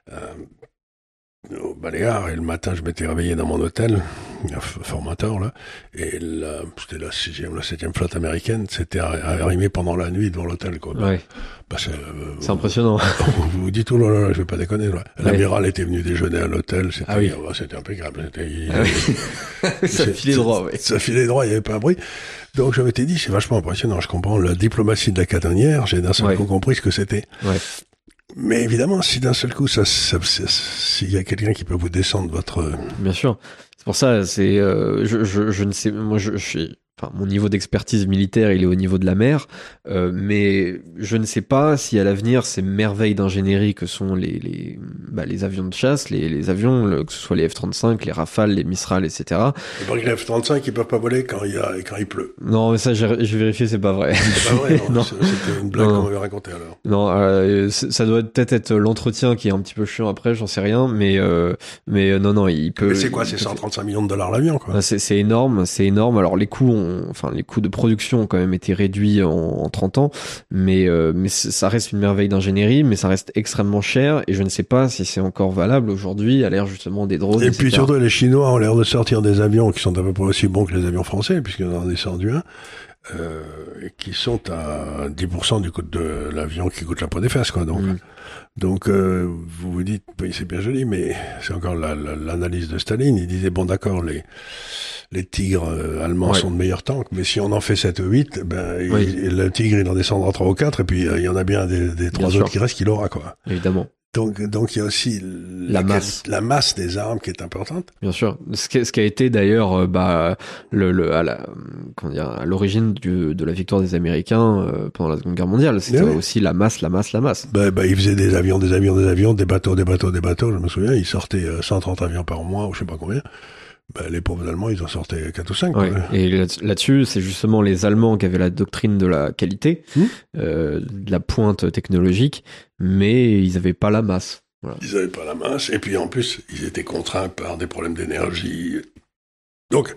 Speaker 2: euh, au Baléares, et le matin, je m'étais réveillé dans mon hôtel, à Formator, là, et là, c'était la sixième, la septième flotte américaine, c'était arrimé pendant la nuit devant l'hôtel, quoi.
Speaker 1: Ouais.
Speaker 2: Bah, c'est, euh,
Speaker 1: c'est impressionnant.
Speaker 2: Vous vous dites, oh là là, je vais pas déconner, là. L'amiral ouais. était venu déjeuner à l'hôtel, c'était,
Speaker 1: ah oui.
Speaker 2: euh, c'était impeccable. C'était,
Speaker 1: ah oui. ça filait droit, oui.
Speaker 2: Ça filait droit, il n'y avait pas un bruit. Donc, je m'étais dit, c'est vachement impressionnant, je comprends la diplomatie de la cantonnière, j'ai d'un seul ouais. coup compris ce que c'était.
Speaker 1: Ouais.
Speaker 2: Mais évidemment, si d'un seul coup, ça, ça, ça, s'il y a quelqu'un qui peut vous descendre votre...
Speaker 1: Bien sûr. C'est pour ça, c'est, euh, je, je, je ne sais, moi, je, je suis, enfin, mon niveau d'expertise militaire, il est au niveau de la mer, euh, mais je ne sais pas si à l'avenir, ces merveilles d'ingénierie que sont les, les, bah, les avions de chasse, les, les avions, le, que ce soit les F trente-cinq, les Rafales, les Mistral, et cetera.
Speaker 2: C'est pas que les F trente-cinq, ils peuvent pas voler quand il y a, quand il pleut.
Speaker 1: Non, mais ça, j'ai, j'ai vérifié, c'est pas vrai.
Speaker 2: C'est pas vrai, non.
Speaker 1: non.
Speaker 2: C'était une blague non. qu'on m'avait racontée alors.
Speaker 1: Non, euh, ça doit peut-être être l'entretien qui est un petit peu chiant après, j'en sais rien, mais, euh, mais euh, non, non, il peut.
Speaker 2: Mais c'est quoi, c'est cent trente-cinq millions de dollars l'avion, quoi.
Speaker 1: C'est, c'est énorme, c'est énorme. Alors, les coûts ont, enfin, les coûts de production ont quand même été réduits en, en trente ans, mais, euh, mais ça reste une merveille d'ingénierie, mais ça reste extrêmement cher, et je ne sais pas si c'est encore valable aujourd'hui à l'ère justement des drones.
Speaker 2: Et
Speaker 1: et cetera.
Speaker 2: Puis surtout, les Chinois ont l'air de sortir des avions qui sont à peu près aussi bons que les avions français, puisqu'ils en ont descendu un, euh, qui sont à dix pour cent du coût de l'avion qui coûte la peau des fesses, quoi, donc. Mm. Donc, euh, vous vous dites, oui, c'est bien joli, mais c'est encore la, la, l'analyse de Staline. Il disait, bon, d'accord, les, les tigres euh, allemands ouais. sont de meilleurs tanks, mais si on en fait sept ou huit, ben, oui. il, le tigre, il en descendra trois ou quatre, et puis euh, il y en a bien des, des trois bien autres sûr. Qui restent qu'il aura, quoi.
Speaker 1: Évidemment.
Speaker 2: Donc, donc il y a aussi
Speaker 1: la, la masse,
Speaker 2: la masse des armes qui est importante.
Speaker 1: Bien sûr. Ce qui, ce qui a été d'ailleurs, euh, bah, le, le, à la, comment dire, à l'origine du, de la victoire des Américains euh, pendant la Seconde Guerre mondiale, c'était oui. aussi la masse, la masse, la masse.
Speaker 2: Bah, bah, ils faisaient des avions, des avions, des avions, des bateaux, des bateaux, des bateaux. Je me souviens, ils sortaient cent trente avions par mois, ou je sais pas combien. Ben, les pauvres Allemands, ils en sortaient quatre ou cinq.
Speaker 1: Ouais. Et là-dessus, c'est justement les Allemands qui avaient la doctrine de la qualité, mmh. euh, de la pointe technologique, mais ils n'avaient pas la masse. Voilà.
Speaker 2: Ils n'avaient pas la masse, et puis en plus, ils étaient contraints par des problèmes d'énergie. Donc,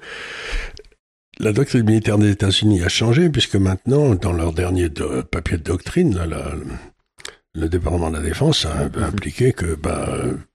Speaker 2: la doctrine militaire des États-Unis a changé, puisque maintenant, dans leur dernier de, papier de doctrine, là, la, le département de la Défense a mmh. impliqué que... Bah,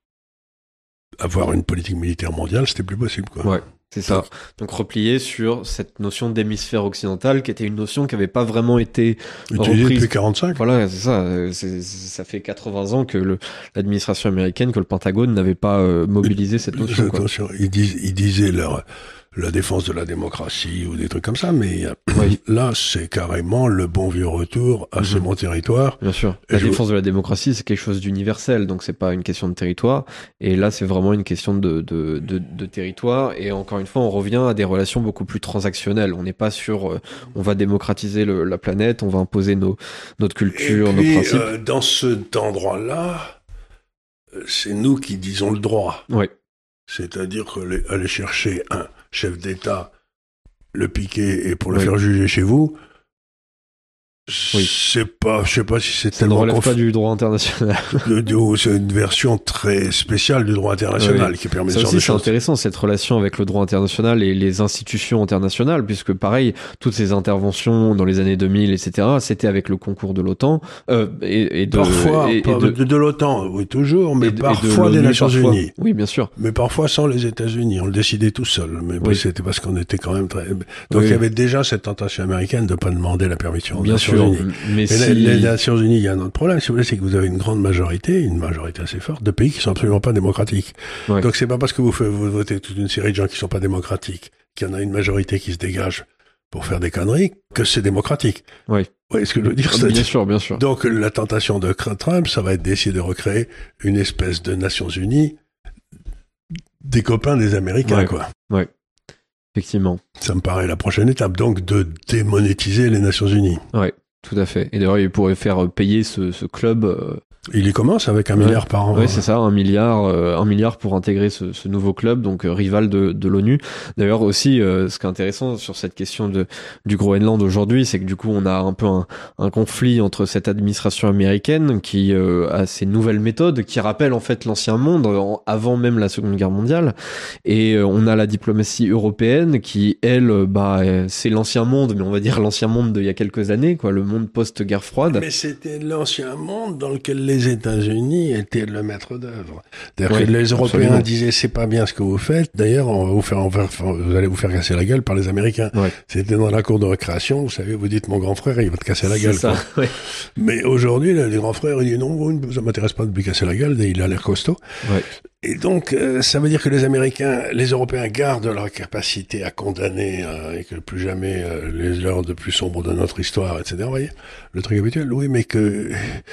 Speaker 2: avoir une politique militaire mondiale, c'était plus possible, quoi.
Speaker 1: Ouais, c'est ça. Donc, Donc replier sur cette notion d'hémisphère occidental, qui était une notion qui n'avait pas vraiment été
Speaker 2: utilisée
Speaker 1: reprise.
Speaker 2: depuis quarante-cinq.
Speaker 1: Voilà, c'est ça. C'est, ça fait quatre-vingts ans que le, l'administration américaine, que le Pentagone n'avait pas euh, mobilisé cette notion.
Speaker 2: Attention, ils, dis, ils disaient leur la défense de la démocratie ou des trucs comme ça, mais
Speaker 1: Oui.
Speaker 2: là, c'est carrément le bon vieux retour à
Speaker 1: Mhm.
Speaker 2: ce mon territoire.
Speaker 1: Bien sûr.
Speaker 2: Et
Speaker 1: La
Speaker 2: je-
Speaker 1: défense de la démocratie, c'est quelque chose d'universel, donc c'est pas une question de territoire. Et là, c'est vraiment une question de, de, de, de territoire. Et encore une fois, on revient à des relations beaucoup plus transactionnelles. On n'est pas sur, euh, on va démocratiser le, la planète, on va imposer nos, notre culture,
Speaker 2: Et puis,
Speaker 1: nos principes.
Speaker 2: euh, dans cet endroit-là, euh, c'est nous qui disons le droit.
Speaker 1: Oui.
Speaker 2: C'est-à-dire qu'aller chercher un chef d'État, le piquer et pour le
Speaker 1: Oui.
Speaker 2: faire juger chez vous,
Speaker 1: Oui.
Speaker 2: c'est pas, je sais pas si c'est
Speaker 1: Ça ne
Speaker 2: tellement
Speaker 1: relève
Speaker 2: conf-
Speaker 1: pas du droit international.
Speaker 2: de- de- c'est une version très spéciale du droit international
Speaker 1: Oui.
Speaker 2: qui permet
Speaker 1: Ça
Speaker 2: ce genre de
Speaker 1: aussi, c'est
Speaker 2: choses.
Speaker 1: intéressant, cette relation avec le droit international et les institutions internationales, puisque pareil, toutes ces interventions dans les années deux mille, et cetera, c'était avec le concours de l'OTAN, euh, et, et de,
Speaker 2: Parfois,
Speaker 1: et, et
Speaker 2: pas
Speaker 1: de,
Speaker 2: de, de l'OTAN, oui, toujours, mais
Speaker 1: et de- et de
Speaker 2: parfois des
Speaker 1: l'ONU,
Speaker 2: Nations
Speaker 1: parfois.
Speaker 2: Unies.
Speaker 1: Oui, bien sûr.
Speaker 2: Mais parfois sans les États-Unis, on le décidait tout seul. Mais bon,
Speaker 1: Oui.
Speaker 2: c'était parce qu'on était quand même très. Donc
Speaker 1: Oui.
Speaker 2: il y avait déjà cette tentation américaine de pas demander la permission aux
Speaker 1: Bien
Speaker 2: Nations
Speaker 1: sûr.
Speaker 2: Unies.
Speaker 1: Mais
Speaker 2: Mais
Speaker 1: si...
Speaker 2: les, les Nations Unies, il y a un autre problème, si vous voulez, c'est que vous avez une grande majorité, une majorité assez forte, de pays qui sont absolument pas démocratiques.
Speaker 1: Ouais.
Speaker 2: Donc c'est pas parce que vous, faites, vous votez toute une série de gens qui sont pas démocratiques, qu'il y en a une majorité qui se dégage pour faire des conneries, que c'est démocratique.
Speaker 1: Oui.
Speaker 2: Vous voyez ce que je veux dire?
Speaker 1: Bien
Speaker 2: c'est-
Speaker 1: sûr, bien sûr.
Speaker 2: Donc la tentation de Trump, ça va être d'essayer de recréer une espèce de Nations Unies des copains des Américains,
Speaker 1: Ouais.
Speaker 2: quoi.
Speaker 1: Effectivement.
Speaker 2: Ça me paraît la prochaine étape, donc de démonétiser les Nations Unies.
Speaker 1: Ouais, tout à fait. Et d'ailleurs, il pourrait faire payer ce, ce club. Euh,
Speaker 2: Il y commence avec un
Speaker 1: Ouais.
Speaker 2: milliard par an.
Speaker 1: ouais, c'est ça, un milliard, euh, un milliard pour intégrer ce, ce nouveau club, donc euh, rival de, de l'ONU. D'ailleurs aussi, euh, ce qui est intéressant sur cette question de du Groenland aujourd'hui, c'est que du coup, on a un peu un, un conflit entre cette administration américaine qui euh, a ses nouvelles méthodes, qui rappellent en fait l'ancien monde en- avant même la Seconde Guerre mondiale, et euh, on a la diplomatie européenne qui, elle, euh, bah, euh, c'est l'ancien monde, mais on va dire l'ancien monde d'il y a quelques années, quoi, le monde post-guerre froide.
Speaker 2: Mais c'était l'ancien monde dans lequel les États-Unis étaient le maître d'œuvre. C'est-à-dire
Speaker 1: Oui,
Speaker 2: que les Européens
Speaker 1: absolument.
Speaker 2: disaient c'est pas bien ce que vous faites. D'ailleurs, on va vous faire, on va- vous allez vous faire casser la gueule par les Américains.
Speaker 1: Ouais.
Speaker 2: C'était dans la cour de récréation. Vous savez, vous dites mon grand frère, il va te casser la
Speaker 1: C'est
Speaker 2: gueule.
Speaker 1: ça,
Speaker 2: quoi.
Speaker 1: ouais.
Speaker 2: Mais aujourd'hui, là, les grands frères, ils disent non, vous, ça m'intéresse pas de lui casser la gueule. Il a l'air costaud.
Speaker 1: Ouais.
Speaker 2: Et donc, euh, ça veut dire que les Américains, les Européens gardent leur capacité à condamner euh, et que plus jamais euh, les heures de plus sombres de notre histoire, et cetera. Vous voyez, le truc habituel. Oui, mais que euh,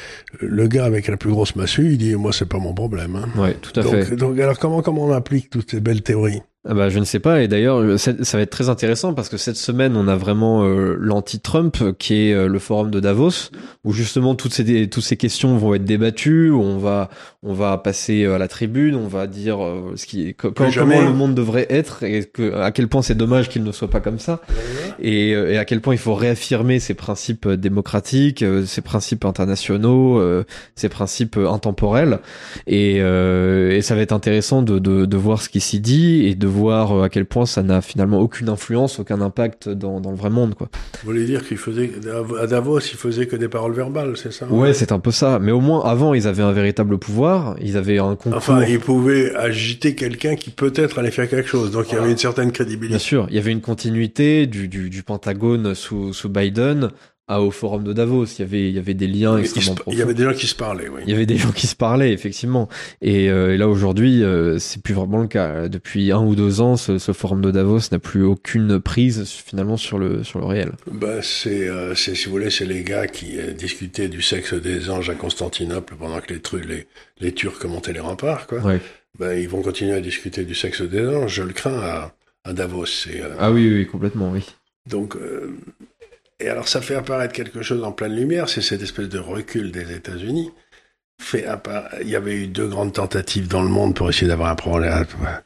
Speaker 2: le gars avec la plus grosse massue, il dit moi c'est pas mon problème. Hein.
Speaker 1: Ouais, tout à
Speaker 2: donc,
Speaker 1: fait.
Speaker 2: donc, alors comment comment on applique toutes ces belles théories?
Speaker 1: Ah bah, je ne sais pas, et d'ailleurs c'est- ça va être très intéressant parce que cette semaine on a vraiment euh, l'anti-Trump qui est euh, le forum de Davos où justement toutes ces toutes ces questions vont être débattues, où on va on va passer à la tribune, on va dire euh, ce qui est, co- comment,
Speaker 2: jamais.
Speaker 1: comment le monde devrait être et que, à quel point c'est dommage qu'il ne soit pas comme ça et, euh, et à quel point il faut réaffirmer ces principes euh, démocratiques, euh, ces principes internationaux, euh, ces principes euh, intemporels et, euh, et ça va être intéressant de, de, de voir ce qui s'y dit et de voir euh, à quel point ça n'a finalement aucune influence, aucun impact dans, dans le vrai monde, quoi.
Speaker 2: Vous voulez dire qu'il faisait à Davos, il faisait que des paroles verbales, c'est ça?
Speaker 1: Ouais, c'est un peu ça. Mais au moins, avant, ils avaient un véritable pouvoir. Ils avaient un concours.
Speaker 2: Enfin, il pouvait agiter quelqu'un qui peut-être allait faire quelque chose. Donc, il y avait une certaine crédibilité.
Speaker 1: Bien sûr, il y avait une continuité du, du, du Pentagone sous, sous Biden à, au forum de Davos. Il y avait, il y avait des liens
Speaker 2: Mais il,
Speaker 1: extrêmement
Speaker 2: se-
Speaker 1: profonds.
Speaker 2: il y avait des gens qui se parlaient, oui.
Speaker 1: Il y avait des gens qui se parlaient, effectivement. Et, euh, et là, aujourd'hui, euh, c'est plus vraiment le cas. Depuis un ou deux ans, ce, ce forum de Davos n'a plus aucune prise, finalement, sur le, sur le réel.
Speaker 2: Ben, c'est, euh, c'est, si vous voulez, c'est les gars qui euh, discutaient du sexe des anges à Constantinople pendant que les, tru- les, les Turcs montaient les remparts, quoi.
Speaker 1: Ouais.
Speaker 2: Ben, ils vont continuer à discuter du sexe des anges, je le crains, à, à Davos. C'est, euh,
Speaker 1: Ah oui, oui, complètement, oui.
Speaker 2: Donc, euh, et alors ça fait apparaître quelque chose en pleine lumière, c'est cette espèce de recul des États-Unis. Fait appara- Il y avait eu deux grandes tentatives dans le monde pour essayer d'avoir un problème,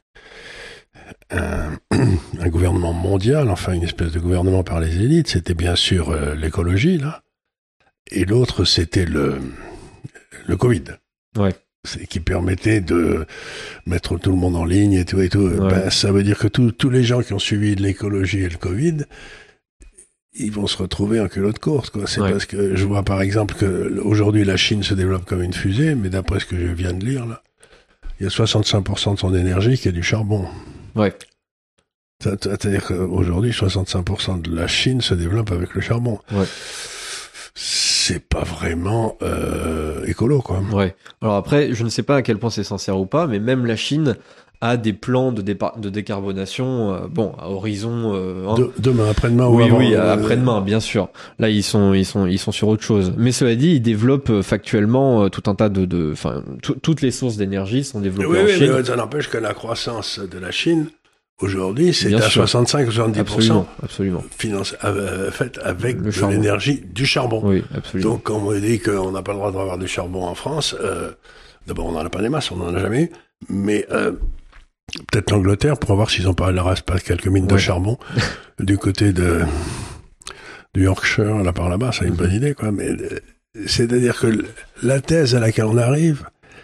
Speaker 2: un, un gouvernement mondial, enfin une espèce de gouvernement par les élites. C'était bien sûr euh, l'écologie, là, et l'autre c'était le le Covid.
Speaker 1: Ouais.
Speaker 2: C'est qui permettait de mettre tout le monde en ligne et tout et tout.
Speaker 1: Ouais.
Speaker 2: Ben, ça veut dire que tous tous les gens qui ont suivi l'écologie et le Covid, ils vont se retrouver en culotte courte, quoi. C'est
Speaker 1: Ouais.
Speaker 2: parce que je vois par exemple que aujourd'hui la Chine se développe comme une fusée, mais d'après ce que je viens de lire là, il y a soixante-cinq pour cent de son énergie qui est du charbon.
Speaker 1: Ouais.
Speaker 2: Ça- ça- C'est-à-dire qu'aujourd'hui, soixante-cinq pour cent de la Chine se développe avec le charbon.
Speaker 1: Ouais.
Speaker 2: C'est pas vraiment euh, écolo, quoi.
Speaker 1: Ouais. Alors après, je ne sais pas à quel point c'est sincère ou pas, mais même la Chine à des plans de, dépa- de décarbonation, euh, bon, à horizon... Euh, hein.
Speaker 2: De, demain, après-demain
Speaker 1: oui,
Speaker 2: ou avant.
Speaker 1: Oui,
Speaker 2: euh,
Speaker 1: après-demain, bien sûr. Là, ils sont, ils sont, ils sont sur autre chose. Mais cela dit, ils développent euh, factuellement euh, tout un tas de... de enfin, toutes les sources d'énergie sont développées
Speaker 2: oui,
Speaker 1: en
Speaker 2: oui,
Speaker 1: Chine.
Speaker 2: mais ça n'empêche que la croissance de la Chine, aujourd'hui, c'est
Speaker 1: Bien
Speaker 2: à
Speaker 1: sûr.
Speaker 2: soixante-cinq à soixante-dix pour cent.
Speaker 1: Absolument, absolument.
Speaker 2: Finance, euh, faite avec
Speaker 1: Le
Speaker 2: de
Speaker 1: charbon.
Speaker 2: l'énergie du charbon.
Speaker 1: Oui, absolument.
Speaker 2: Donc, quand on me dit qu'on n'a pas le droit d'avoir du charbon en France, euh, d'abord, on n'en a pas des masses, on n'en a jamais eu, mais euh, peut-être l'Angleterre, pour voir s'ils n'ont pas, leur reste pas quelques mines ouais. de charbon du côté de du Yorkshire, là par là-bas, c'est une mm-hmm. bonne idée, quoi. Mais euh, c'est-à-dire que la thèse à laquelle on arrive,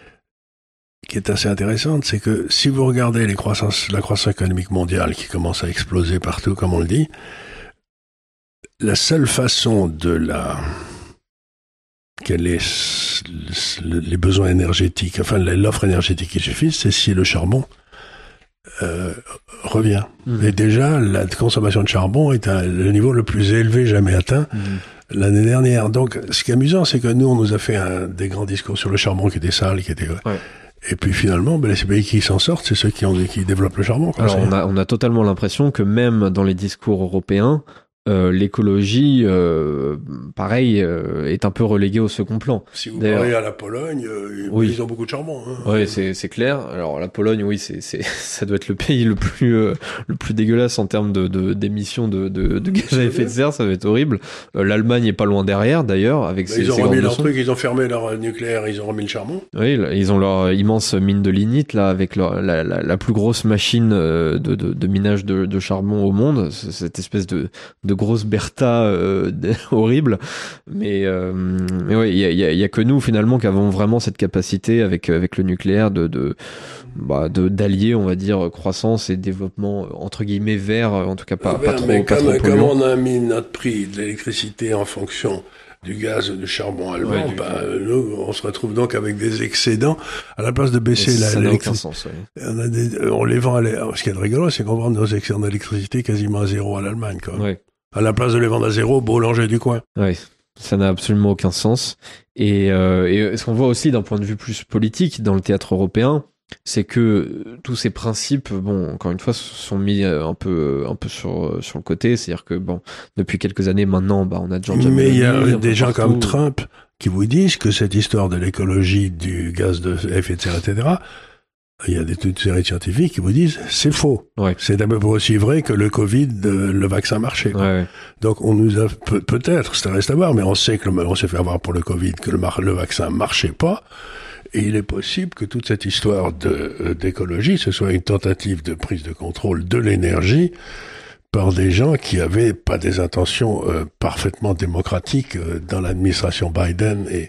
Speaker 2: qui est assez intéressante, c'est que si vous regardez les croissances, la croissance économique mondiale qui commence à exploser partout, comme on le dit, la seule façon de la quels est les besoins énergétiques, enfin l'offre énergétique qui suffit, c'est si le charbon euh, revient. Mmh. Et déjà, la consommation de charbon est à le niveau le plus élevé jamais atteint mmh. l'année dernière. Donc, ce qui est amusant, c'est que nous, on nous a fait un, des grands discours sur le charbon qui était sale, qui était... Ouais. Et puis finalement, ben, les pays qui s'en sortent, c'est ceux qui, ont, qui développent le charbon.
Speaker 1: Alors, on a, on a totalement l'impression que même dans les discours européens, Euh, l'écologie, euh, pareil, euh, est un peu reléguée au second plan.
Speaker 2: Si vous parlez à la Pologne, euh,
Speaker 1: oui.
Speaker 2: ils ont beaucoup de charbon. Hein.
Speaker 1: Oui, c'est c'est clair. Alors la Pologne, oui, c'est c'est ça doit être le pays le plus euh, le plus dégueulasse en termes de de d'émissions de de, de gaz à effet de serre. Ça va être horrible. Euh, L'Allemagne est pas loin derrière, d'ailleurs, avec
Speaker 2: bah,
Speaker 1: ses.
Speaker 2: Ils ont
Speaker 1: ses
Speaker 2: remis leur truc, ils ont fermé leur nucléaire, ils ont remis le charbon.
Speaker 1: Oui, ils ont leur immense mine de lignite là, avec leur, la, la la plus grosse machine de de, de minage de, de charbon au monde. Cette espèce de de grosse Bertha Euh, horrible, mais euh, mais ouais, il y a, y, a, y a que nous finalement qui avons vraiment cette capacité avec avec le nucléaire de de bah de d'allier, on va dire, croissance et développement entre guillemets vert, en tout cas pas
Speaker 2: vert,
Speaker 1: pas trop
Speaker 2: mais
Speaker 1: pas
Speaker 2: comme,
Speaker 1: trop
Speaker 2: comme on a mis notre prix de l'électricité en fonction du gaz et du charbon allemand, ouais, du, bah, du... nous, on se retrouve donc avec des excédents à la place de baisser la, l'électricité. Ouais. On, a des, on les vend à l'é... Ce qui est rigolo, c'est qu'on vend nos excédents d'électricité quasiment à zéro à l'Allemagne, quoi. Ouais. À la place de les vendre à zéro, boulanger du coin.
Speaker 1: Oui, ça n'a absolument aucun sens. Et, euh, et ce qu'on voit aussi d'un point de vue plus politique dans le théâtre européen, c'est que tous ces principes, bon, encore une fois, sont mis un peu, un peu sur, sur le côté. C'est-à-dire que, bon, depuis quelques années maintenant, bah, on a Georgia
Speaker 2: Mais il y a des gens
Speaker 1: partout.
Speaker 2: comme Trump qui vous disent que cette histoire de l'écologie, du gaz de effet de serre, et cetera, il y a des, toute une série de scientifiques qui vous disent c'est faux. Ouais. C'est à peu près aussi vrai que le Covid, le vaccin marchait. Ouais. Donc on nous a pe- peut-être, ça reste à voir, mais on sait que le, on s'est fait avoir pour le Covid, que le, mar- le vaccin marchait pas. Et il est possible que toute cette histoire de, euh, d'écologie, ce soit une tentative de prise de contrôle de l'énergie par des gens qui avaient pas des intentions euh, parfaitement démocratiques euh, dans l'administration Biden. Et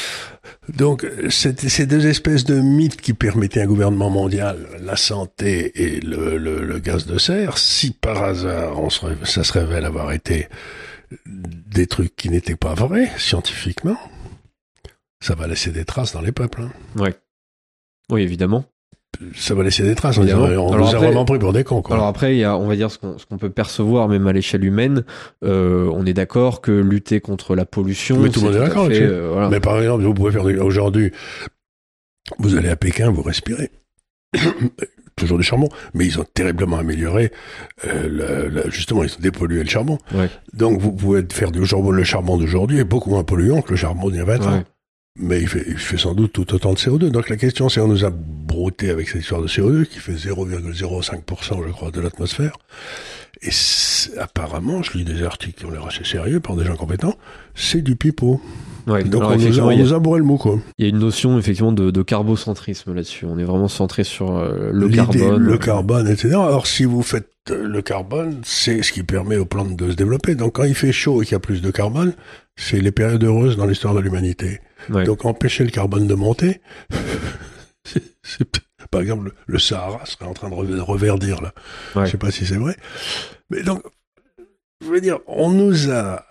Speaker 2: donc, ces deux espèces de mythes qui permettaient à un gouvernement mondial la santé et le, le, le gaz de serre, si par hasard on se, ça se révèle avoir été des trucs qui n'étaient pas vrais scientifiquement, ça va laisser des traces dans les peuples. Hein.
Speaker 1: Ouais. Oui, évidemment.
Speaker 2: Ça va laisser des traces. On, dirait, on nous après, a vraiment pris pour des cons. Quoi.
Speaker 1: Alors après, il y a, on va dire ce qu'on, ce qu'on peut percevoir même à l'échelle humaine. Euh, on est d'accord que lutter contre la pollution.
Speaker 2: Mais tout le monde est d'accord
Speaker 1: fait, euh, voilà.
Speaker 2: Mais par exemple, vous pouvez faire du, aujourd'hui, vous allez à Pékin, vous respirez. Toujours du charbon, mais ils ont terriblement amélioré, euh, le, le, justement, ils ont dépollué le charbon. Ouais. Donc vous pouvez faire du charbon, le charbon d'aujourd'hui est beaucoup moins polluant que le charbon d'il y a vingt ans. Ouais. Mais il fait, il fait sans doute tout autant de C O deux. Donc la question, c'est on nous a brouté avec cette histoire de C O deux qui fait zéro virgule zéro cinq pour cent, je crois, de l'atmosphère. Et apparemment, je lis des articles qui ont l'air assez sérieux par des gens compétents, c'est du pipeau. Ouais, donc on, nous a, on nous a bourré le mou, quoi.
Speaker 1: Il y a une notion effectivement de, de carbocentrisme là-dessus. On est vraiment centré sur euh, le
Speaker 2: L'idée,
Speaker 1: carbone.
Speaker 2: Le carbone, et cetera. Alors si vous faites le carbone, c'est ce qui permet aux plantes de se développer. Donc quand il fait chaud et qu'il y a plus de carbone, c'est les périodes heureuses dans l'histoire de l'humanité. Ouais. Donc empêcher le carbone de monter, c'est, c'est, par exemple, le, le Sahara serait en train de reverdir là. Ouais. Je sais pas si c'est vrai. Mais donc, je veux dire, on nous a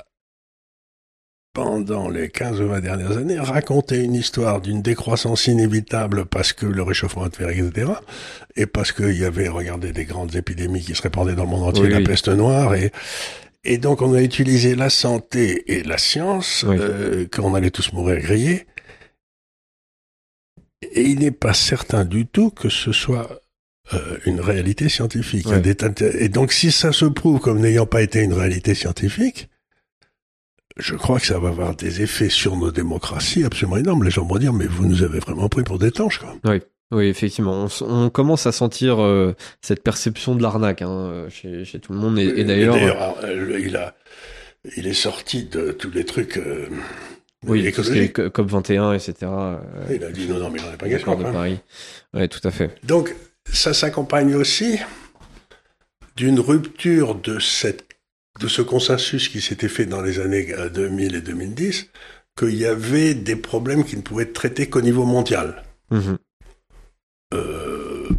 Speaker 2: pendant les quinze ou vingt dernières années, raconter une histoire d'une décroissance inévitable parce que le réchauffement atmosphérique, et cetera, et parce qu'il y avait, regardez, des grandes épidémies qui se répandaient dans le monde entier, oui, la oui. peste noire, et, et donc on a utilisé la santé et la science, oui. euh, qu'on allait tous mourir grillés, et il n'est pas certain du tout que ce soit euh, une réalité scientifique.
Speaker 1: Ouais.
Speaker 2: Des tas de... Et donc, si ça se prouve comme n'ayant pas été une réalité scientifique, je crois que ça va avoir des effets sur nos démocraties absolument énormes. Les gens vont dire, mais vous nous avez vraiment pris pour des tanches, quoi.
Speaker 1: Oui. Oui, effectivement, on, on commence à sentir euh, cette perception de l'arnaque hein, chez, chez tout le monde. Et, et d'ailleurs,
Speaker 2: et d'ailleurs euh, il a, il est sorti de tous les trucs euh,
Speaker 1: oui, tout ce qui est C O P vingt et un, et cetera.
Speaker 2: Euh, il a dit non, non, mais il n'en est pas question.
Speaker 1: de hein. Paris. Oui, tout à fait.
Speaker 2: Donc, ça s'accompagne aussi d'une rupture de cette, de ce consensus qui s'était fait dans les années deux mille et deux mille dix, qu'il y avait des problèmes qui ne pouvaient être traités qu'au niveau mondial.
Speaker 1: Mmh.
Speaker 2: Euh,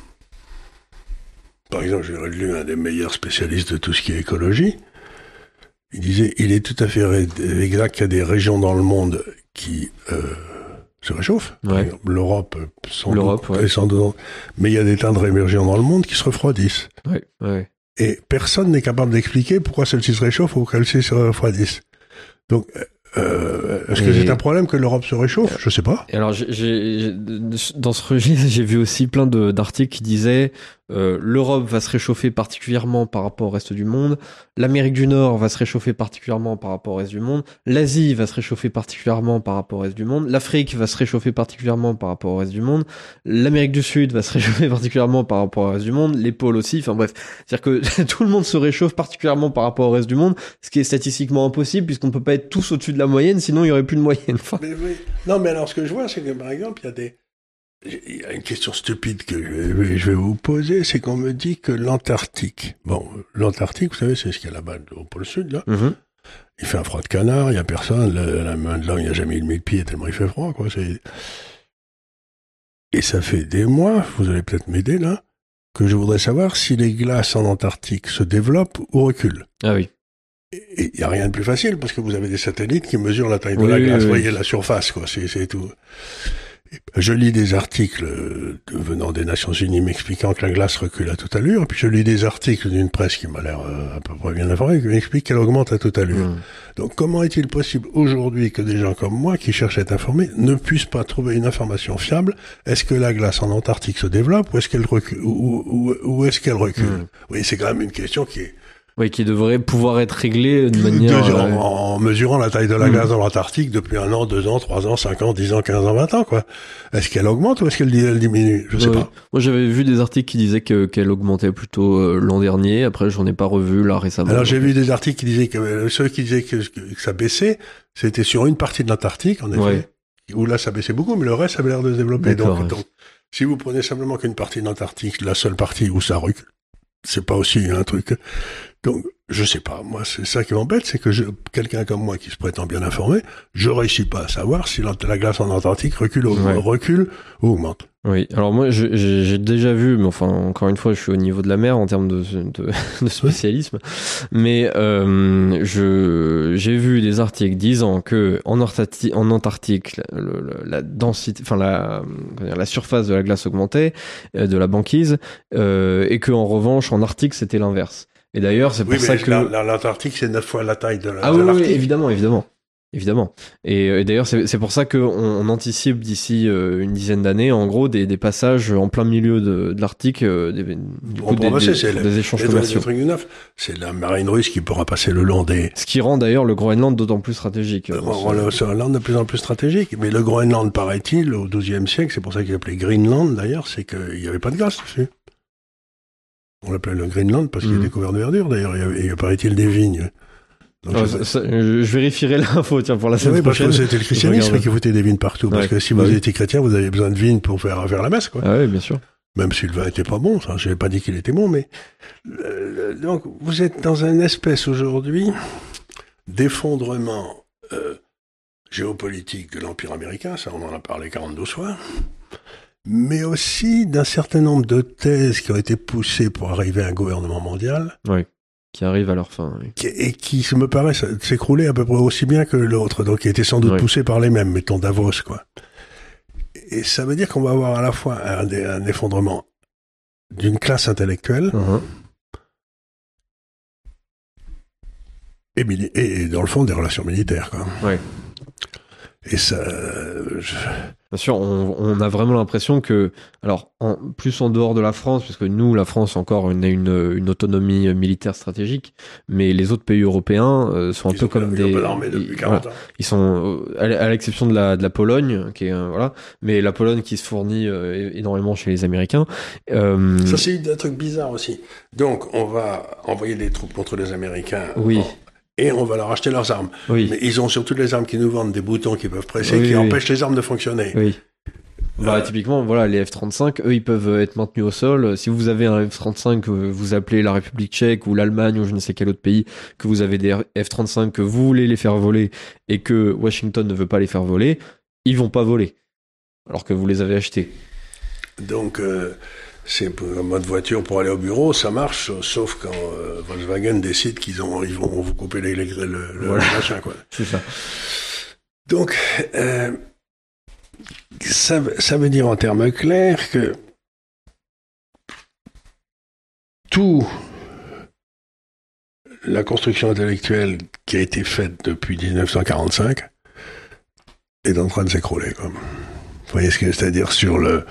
Speaker 2: par exemple, j'ai lu un des meilleurs spécialistes de tout ce qui est écologie. Il disait, il est tout à fait exact qu'il y a des régions dans le monde qui euh, se réchauffent.
Speaker 1: Ouais.
Speaker 2: Exemple, L'Europe, sans
Speaker 1: L'Europe,
Speaker 2: doute,
Speaker 1: ouais.
Speaker 2: sans doute, mais il y a des tas de régions dans le monde qui se refroidissent.
Speaker 1: Ouais, ouais.
Speaker 2: Et personne n'est capable d'expliquer pourquoi celles-ci se réchauffent ou celles-ci se refroidissent. Donc, Euh, est-ce que
Speaker 1: et...
Speaker 2: c'est un problème que l'Europe se réchauffe? Je sais pas.
Speaker 1: Et alors, j'ai, j'ai, dans ce registre, j'ai vu aussi plein de, d'articles qui disaient euh, l'Europe va se réchauffer particulièrement par rapport au reste du monde, l'Amérique du Nord va se réchauffer particulièrement par rapport au reste du monde, l'Asie va se réchauffer particulièrement par rapport au reste du monde, l'Afrique va se réchauffer particulièrement par rapport au reste du monde, l'Amérique du Sud va se réchauffer particulièrement par rapport au reste du monde, les pôles aussi, enfin bref. C'est-à-dire que tout le monde se réchauffe particulièrement par rapport au reste du monde, ce qui est statistiquement impossible puisqu'on ne peut pas être tous au-dessus de la moyenne, sinon il n'y aurait plus de moyenne. Enfin...
Speaker 2: Mais oui. Non, mais alors ce que je vois, c'est que par exemple, il y a des... Il y a une question stupide que je vais, je vais vous poser, c'est qu'on me dit que l'Antarctique, bon, l'Antarctique, vous savez, c'est ce qu'il y a là-bas au pôle sud, là.
Speaker 1: Mm-hmm.
Speaker 2: Il fait un froid de canard, il y a personne, la, la main de là, il n'y a jamais eu le mille-pieds tellement il fait froid, quoi. C'est... Et ça fait des mois, vous allez peut-être m'aider, là, que je voudrais savoir si les glaces en Antarctique se développent ou reculent.
Speaker 1: Ah oui.
Speaker 2: Et il n'y a rien de plus facile, parce que vous avez des satellites qui mesurent la taille de
Speaker 1: oui,
Speaker 2: la glace,
Speaker 1: oui,
Speaker 2: vous
Speaker 1: oui.
Speaker 2: voyez la surface, quoi, c'est, c'est tout. Je lis des articles venant des Nations Unies m'expliquant que la glace recule à toute allure, et puis je lis des articles d'une presse qui m'a l'air euh, à peu près bien informée, qui m'explique qu'elle augmente à toute allure. Mmh. Donc comment est-il possible aujourd'hui que des gens comme moi, qui cherchent à être informés, ne puissent pas trouver une information fiable? Est-ce que la glace en Antarctique se développe, ou est-ce qu'elle recule, ou, ou, ou est-ce qu'elle recule? Mmh. Oui, c'est quand même une question qui est...
Speaker 1: Oui, qui devrait pouvoir être réglé de manière...
Speaker 2: De, en,
Speaker 1: euh...
Speaker 2: en mesurant la taille de la glace mmh. dans l'Antarctique depuis un an, deux ans, trois ans, cinq ans, dix ans, quinze ans, vingt ans, quoi. Est-ce qu'elle augmente ou est-ce qu'elle elle diminue? Je sais
Speaker 1: oui.
Speaker 2: pas.
Speaker 1: Moi, j'avais vu des articles qui disaient que, qu'elle augmentait plutôt euh, l'an dernier. Après, j'en ai pas revu, là, récemment.
Speaker 2: Alors, j'ai vu des articles qui disaient que, euh, ceux qui disaient que, que, que ça baissait, c'était sur une partie de l'Antarctique, en effet. Ouais. Où là, ça baissait beaucoup, mais le reste, ça avait l'air de se développer. Donc, ouais. donc, si vous prenez simplement qu'une partie de l'Antarctique, la seule partie où ça recule, c'est pas aussi un truc. Donc, je sais pas. Moi, c'est ça qui m'embête, c'est que je, quelqu'un comme moi qui se prétend bien informé, je réussis pas à savoir si la, la glace en Antarctique recule, ou, ouais. recule ou augmente.
Speaker 1: Oui. Alors moi, je, j'ai, j'ai déjà vu, mais enfin, encore une fois, je suis au niveau de la mer en termes de, de, de spécialisme. Mais euh, je, j'ai vu des articles disant que en Antarctique, en Antarctique, le, le, la densité, enfin la, la surface de la glace augmentait, euh, de la banquise, euh, et que en revanche, en Arctique, c'était l'inverse. Et d'ailleurs, c'est pour
Speaker 2: oui,
Speaker 1: ça
Speaker 2: mais
Speaker 1: que
Speaker 2: la, l'Antarctique, c'est neuf fois la taille de, la,
Speaker 1: ah
Speaker 2: de
Speaker 1: oui,
Speaker 2: l'Arctique.
Speaker 1: Oui, évidemment, évidemment. Évidemment. Et, et d'ailleurs, c'est, c'est pour ça qu'on on anticipe d'ici euh, une dizaine d'années, en gros, des, des passages en plein milieu de, de l'Arctique, euh, des, du coup, des, des, c'est des, des échanges commerciaux.
Speaker 2: Du neuf, c'est la marine russe qui pourra passer le long des...
Speaker 1: Ce qui rend d'ailleurs le Groenland d'autant plus stratégique.
Speaker 2: Euh, on rend le Groenland de plus en plus stratégique. Mais le Groenland, paraît-il, au douzième siècle, c'est pour ça qu'il appelait Greenland, d'ailleurs, c'est qu'il n'y avait pas de glace dessus. On l'appelait le Greenland parce qu'il mmh. était couvert de verdure, d'ailleurs. Il y avait, il y a, paraît-il, des vignes.
Speaker 1: Donc, oh, ça, ça, je vérifierai l'info, tiens, pour la semaine
Speaker 2: oui,
Speaker 1: prochaine.
Speaker 2: Parce que c'était le christianisme qui foutait des vignes partout. Parce ouais, que si bah vous oui. étiez chrétien, vous avez besoin de vignes pour faire, faire la messe, quoi.
Speaker 1: Ah oui, bien sûr.
Speaker 2: Même si le vin était pas bon, ça, je n'ai pas dit qu'il était bon, mais, euh, donc, vous êtes dans une espèce aujourd'hui d'effondrement, euh, géopolitique de l'Empire américain, ça, on en a parlé quarante-deux fois. Mais aussi d'un certain nombre de thèses qui ont été poussées pour arriver à un gouvernement mondial.
Speaker 1: Oui, qui arrivent à leur fin. Oui.
Speaker 2: Qui, et qui me paraît s'écrouler à peu près aussi bien que l'autre, donc qui était sans doute oui. poussé par les mêmes, mettons Davos, quoi. Et ça veut dire qu'on va avoir à la fois un, un effondrement d'une classe intellectuelle uh-huh. et, mili- et dans le fond des relations militaires, quoi.
Speaker 1: Oui.
Speaker 2: Et ça... Je...
Speaker 1: Bien sûr, on, on a vraiment l'impression que, alors, en, plus en dehors de la France, parce que nous, la France, encore, on a une, une autonomie militaire stratégique, mais les autres pays européens euh, sont un
Speaker 2: ils
Speaker 1: peu
Speaker 2: ont,
Speaker 1: comme
Speaker 2: ils
Speaker 1: des...
Speaker 2: ont pas l'armée depuis
Speaker 1: ils,
Speaker 2: quarante
Speaker 1: voilà,
Speaker 2: ans.
Speaker 1: ils sont, à l'exception de la, de la Pologne, qui est, euh, voilà, mais la Pologne qui se fournit euh, énormément chez les Américains. Euh,
Speaker 2: Ça, c'est un truc bizarre aussi. Donc, on va envoyer des troupes contre les Américains.
Speaker 1: oui.
Speaker 2: Bon, et on va leur acheter leurs armes.
Speaker 1: Oui.
Speaker 2: Mais ils ont sur toutes les armes qui nous vendent des boutons qui peuvent presser,
Speaker 1: oui,
Speaker 2: qui
Speaker 1: oui.
Speaker 2: empêchent les armes de fonctionner.
Speaker 1: Oui. Bah, euh... typiquement, voilà, les F trente-cinq, eux, ils peuvent être maintenus au sol. Si vous avez un F trente-cinq, vous appelez la République tchèque ou l'Allemagne ou je ne sais quel autre pays, que vous avez des F trente-cinq, que vous voulez les faire voler et que Washington ne veut pas les faire voler, ils vont pas voler. Alors que vous les avez achetés.
Speaker 2: Donc, euh, c'est en mode voiture pour aller au bureau, ça marche, sauf quand euh, Volkswagen décide qu'ils ont, ils vont vous couper les, les, le, le
Speaker 1: voilà.
Speaker 2: machin, quoi.
Speaker 1: C'est ça.
Speaker 2: Donc, euh, ça, ça veut dire en termes clairs que tout la construction intellectuelle qui a été faite depuis dix-neuf cent quarante-cinq est en train de s'écrouler, quoi. Vous voyez ce que c'est-à-dire sur le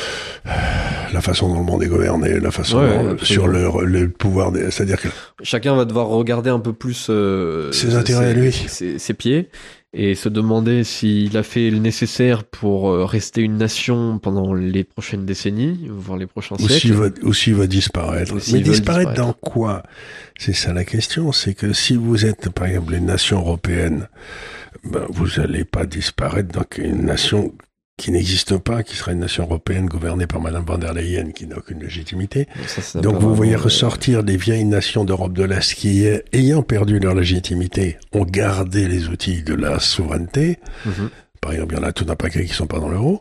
Speaker 2: la façon dont le monde est gouverné, la façon
Speaker 1: ouais,
Speaker 2: dont, sur le, le pouvoir, des, c'est-à-dire que
Speaker 1: chacun va devoir regarder un peu plus euh,
Speaker 2: ses intérêts à lui,
Speaker 1: ses, ses pieds, et se demander s'il a fait le nécessaire pour rester une nation pendant les prochaines décennies, voire les prochains
Speaker 2: ou
Speaker 1: siècles.
Speaker 2: S'il va, ou s'il va disparaître.
Speaker 1: Ou
Speaker 2: Mais disparaître, disparaître dans quoi? C'est ça la question. C'est que si vous êtes, par exemple, une nation européenne, ben, vous n'allez pas disparaître dans une nation qui n'existe pas, qui serait une nation européenne gouvernée par Madame von der Leyen, qui n'a aucune légitimité.
Speaker 1: Ça, ça
Speaker 2: Donc vous voyez
Speaker 1: vraiment...
Speaker 2: ressortir des vieilles nations d'Europe de l'Est qui, ayant perdu leur légitimité, ont gardé les outils de la souveraineté. Mm-hmm. Par exemple, il y en a tout un paquet qui sont pas dans l'euro.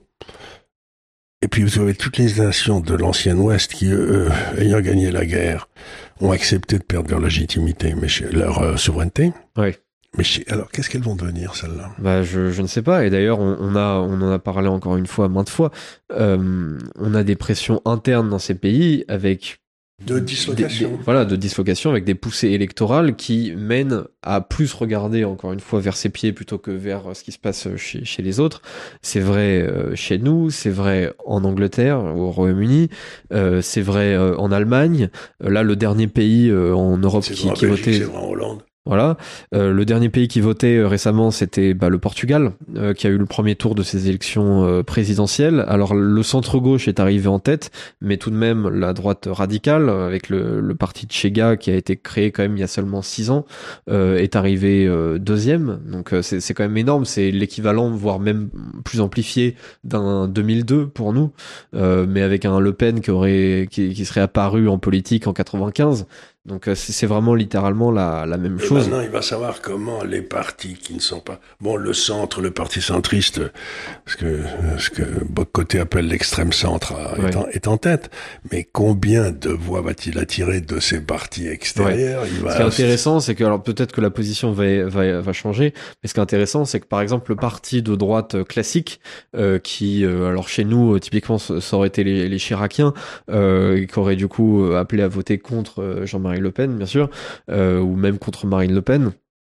Speaker 2: Et puis vous avez toutes les nations de l'ancien Ouest qui, eux, ayant gagné la guerre, ont accepté de perdre leur légitimité, mais leur euh, souveraineté.
Speaker 1: Oui.
Speaker 2: Mais alors, qu'est-ce qu'elles vont devenir, celles-là?
Speaker 1: Bah, je, je ne sais pas. Et d'ailleurs, on, on, a, on en a parlé encore une fois, maintes fois. Euh, on a des pressions internes dans ces pays avec...
Speaker 2: De dislocation.
Speaker 1: Des, des, voilà, de dislocation avec des poussées électorales qui mènent à plus regarder, encore une fois, vers ses pieds plutôt que vers ce qui se passe chez, chez les autres. C'est vrai euh, chez nous, c'est vrai en Angleterre, au Royaume-Uni, euh, c'est vrai euh, en Allemagne. Euh, là, le dernier pays euh, en Europe
Speaker 2: c'est
Speaker 1: qui,
Speaker 2: vrai
Speaker 1: qui
Speaker 2: Belgique,
Speaker 1: votait...
Speaker 2: C'est vrai en Hollande.
Speaker 1: Voilà. Euh, le dernier pays qui votait euh, récemment, c'était bah, le Portugal, euh, qui a eu le premier tour de ces élections euh, présidentielles. Alors le centre-gauche est arrivé en tête, mais tout de même la droite radicale, avec le, le parti de Chega, qui a été créé quand même il y a seulement six ans, euh, est arrivé euh, deuxième. Donc euh, c'est, c'est quand même énorme. C'est l'équivalent, voire même plus amplifié, d'un deux mille deux pour nous, euh, mais avec un Le Pen qui aurait, qui, qui serait apparu en politique en quatre-vingt-quinze. Donc c'est vraiment littéralement la, la même
Speaker 2: et
Speaker 1: chose.
Speaker 2: Maintenant, il va savoir comment les partis qui ne sont pas... Bon, le centre, le parti centriste, ce que, ce que Bock-Côté appelle l'extrême centre, ouais. est, en, est en tête. Mais combien de voix va-t-il attirer de ces partis extérieurs?
Speaker 1: ouais.
Speaker 2: il va...
Speaker 1: Ce qui est intéressant, c'est que, alors peut-être que la position va, va, va changer, mais ce qui est intéressant, c'est que par exemple, le parti de droite classique, euh, qui, euh, alors chez nous, typiquement, ça aurait été les, les Chiraciens, euh, qui auraient du coup appelé à voter contre Jean-Marie Le Pen, bien sûr, euh, ou même contre Marine Le Pen.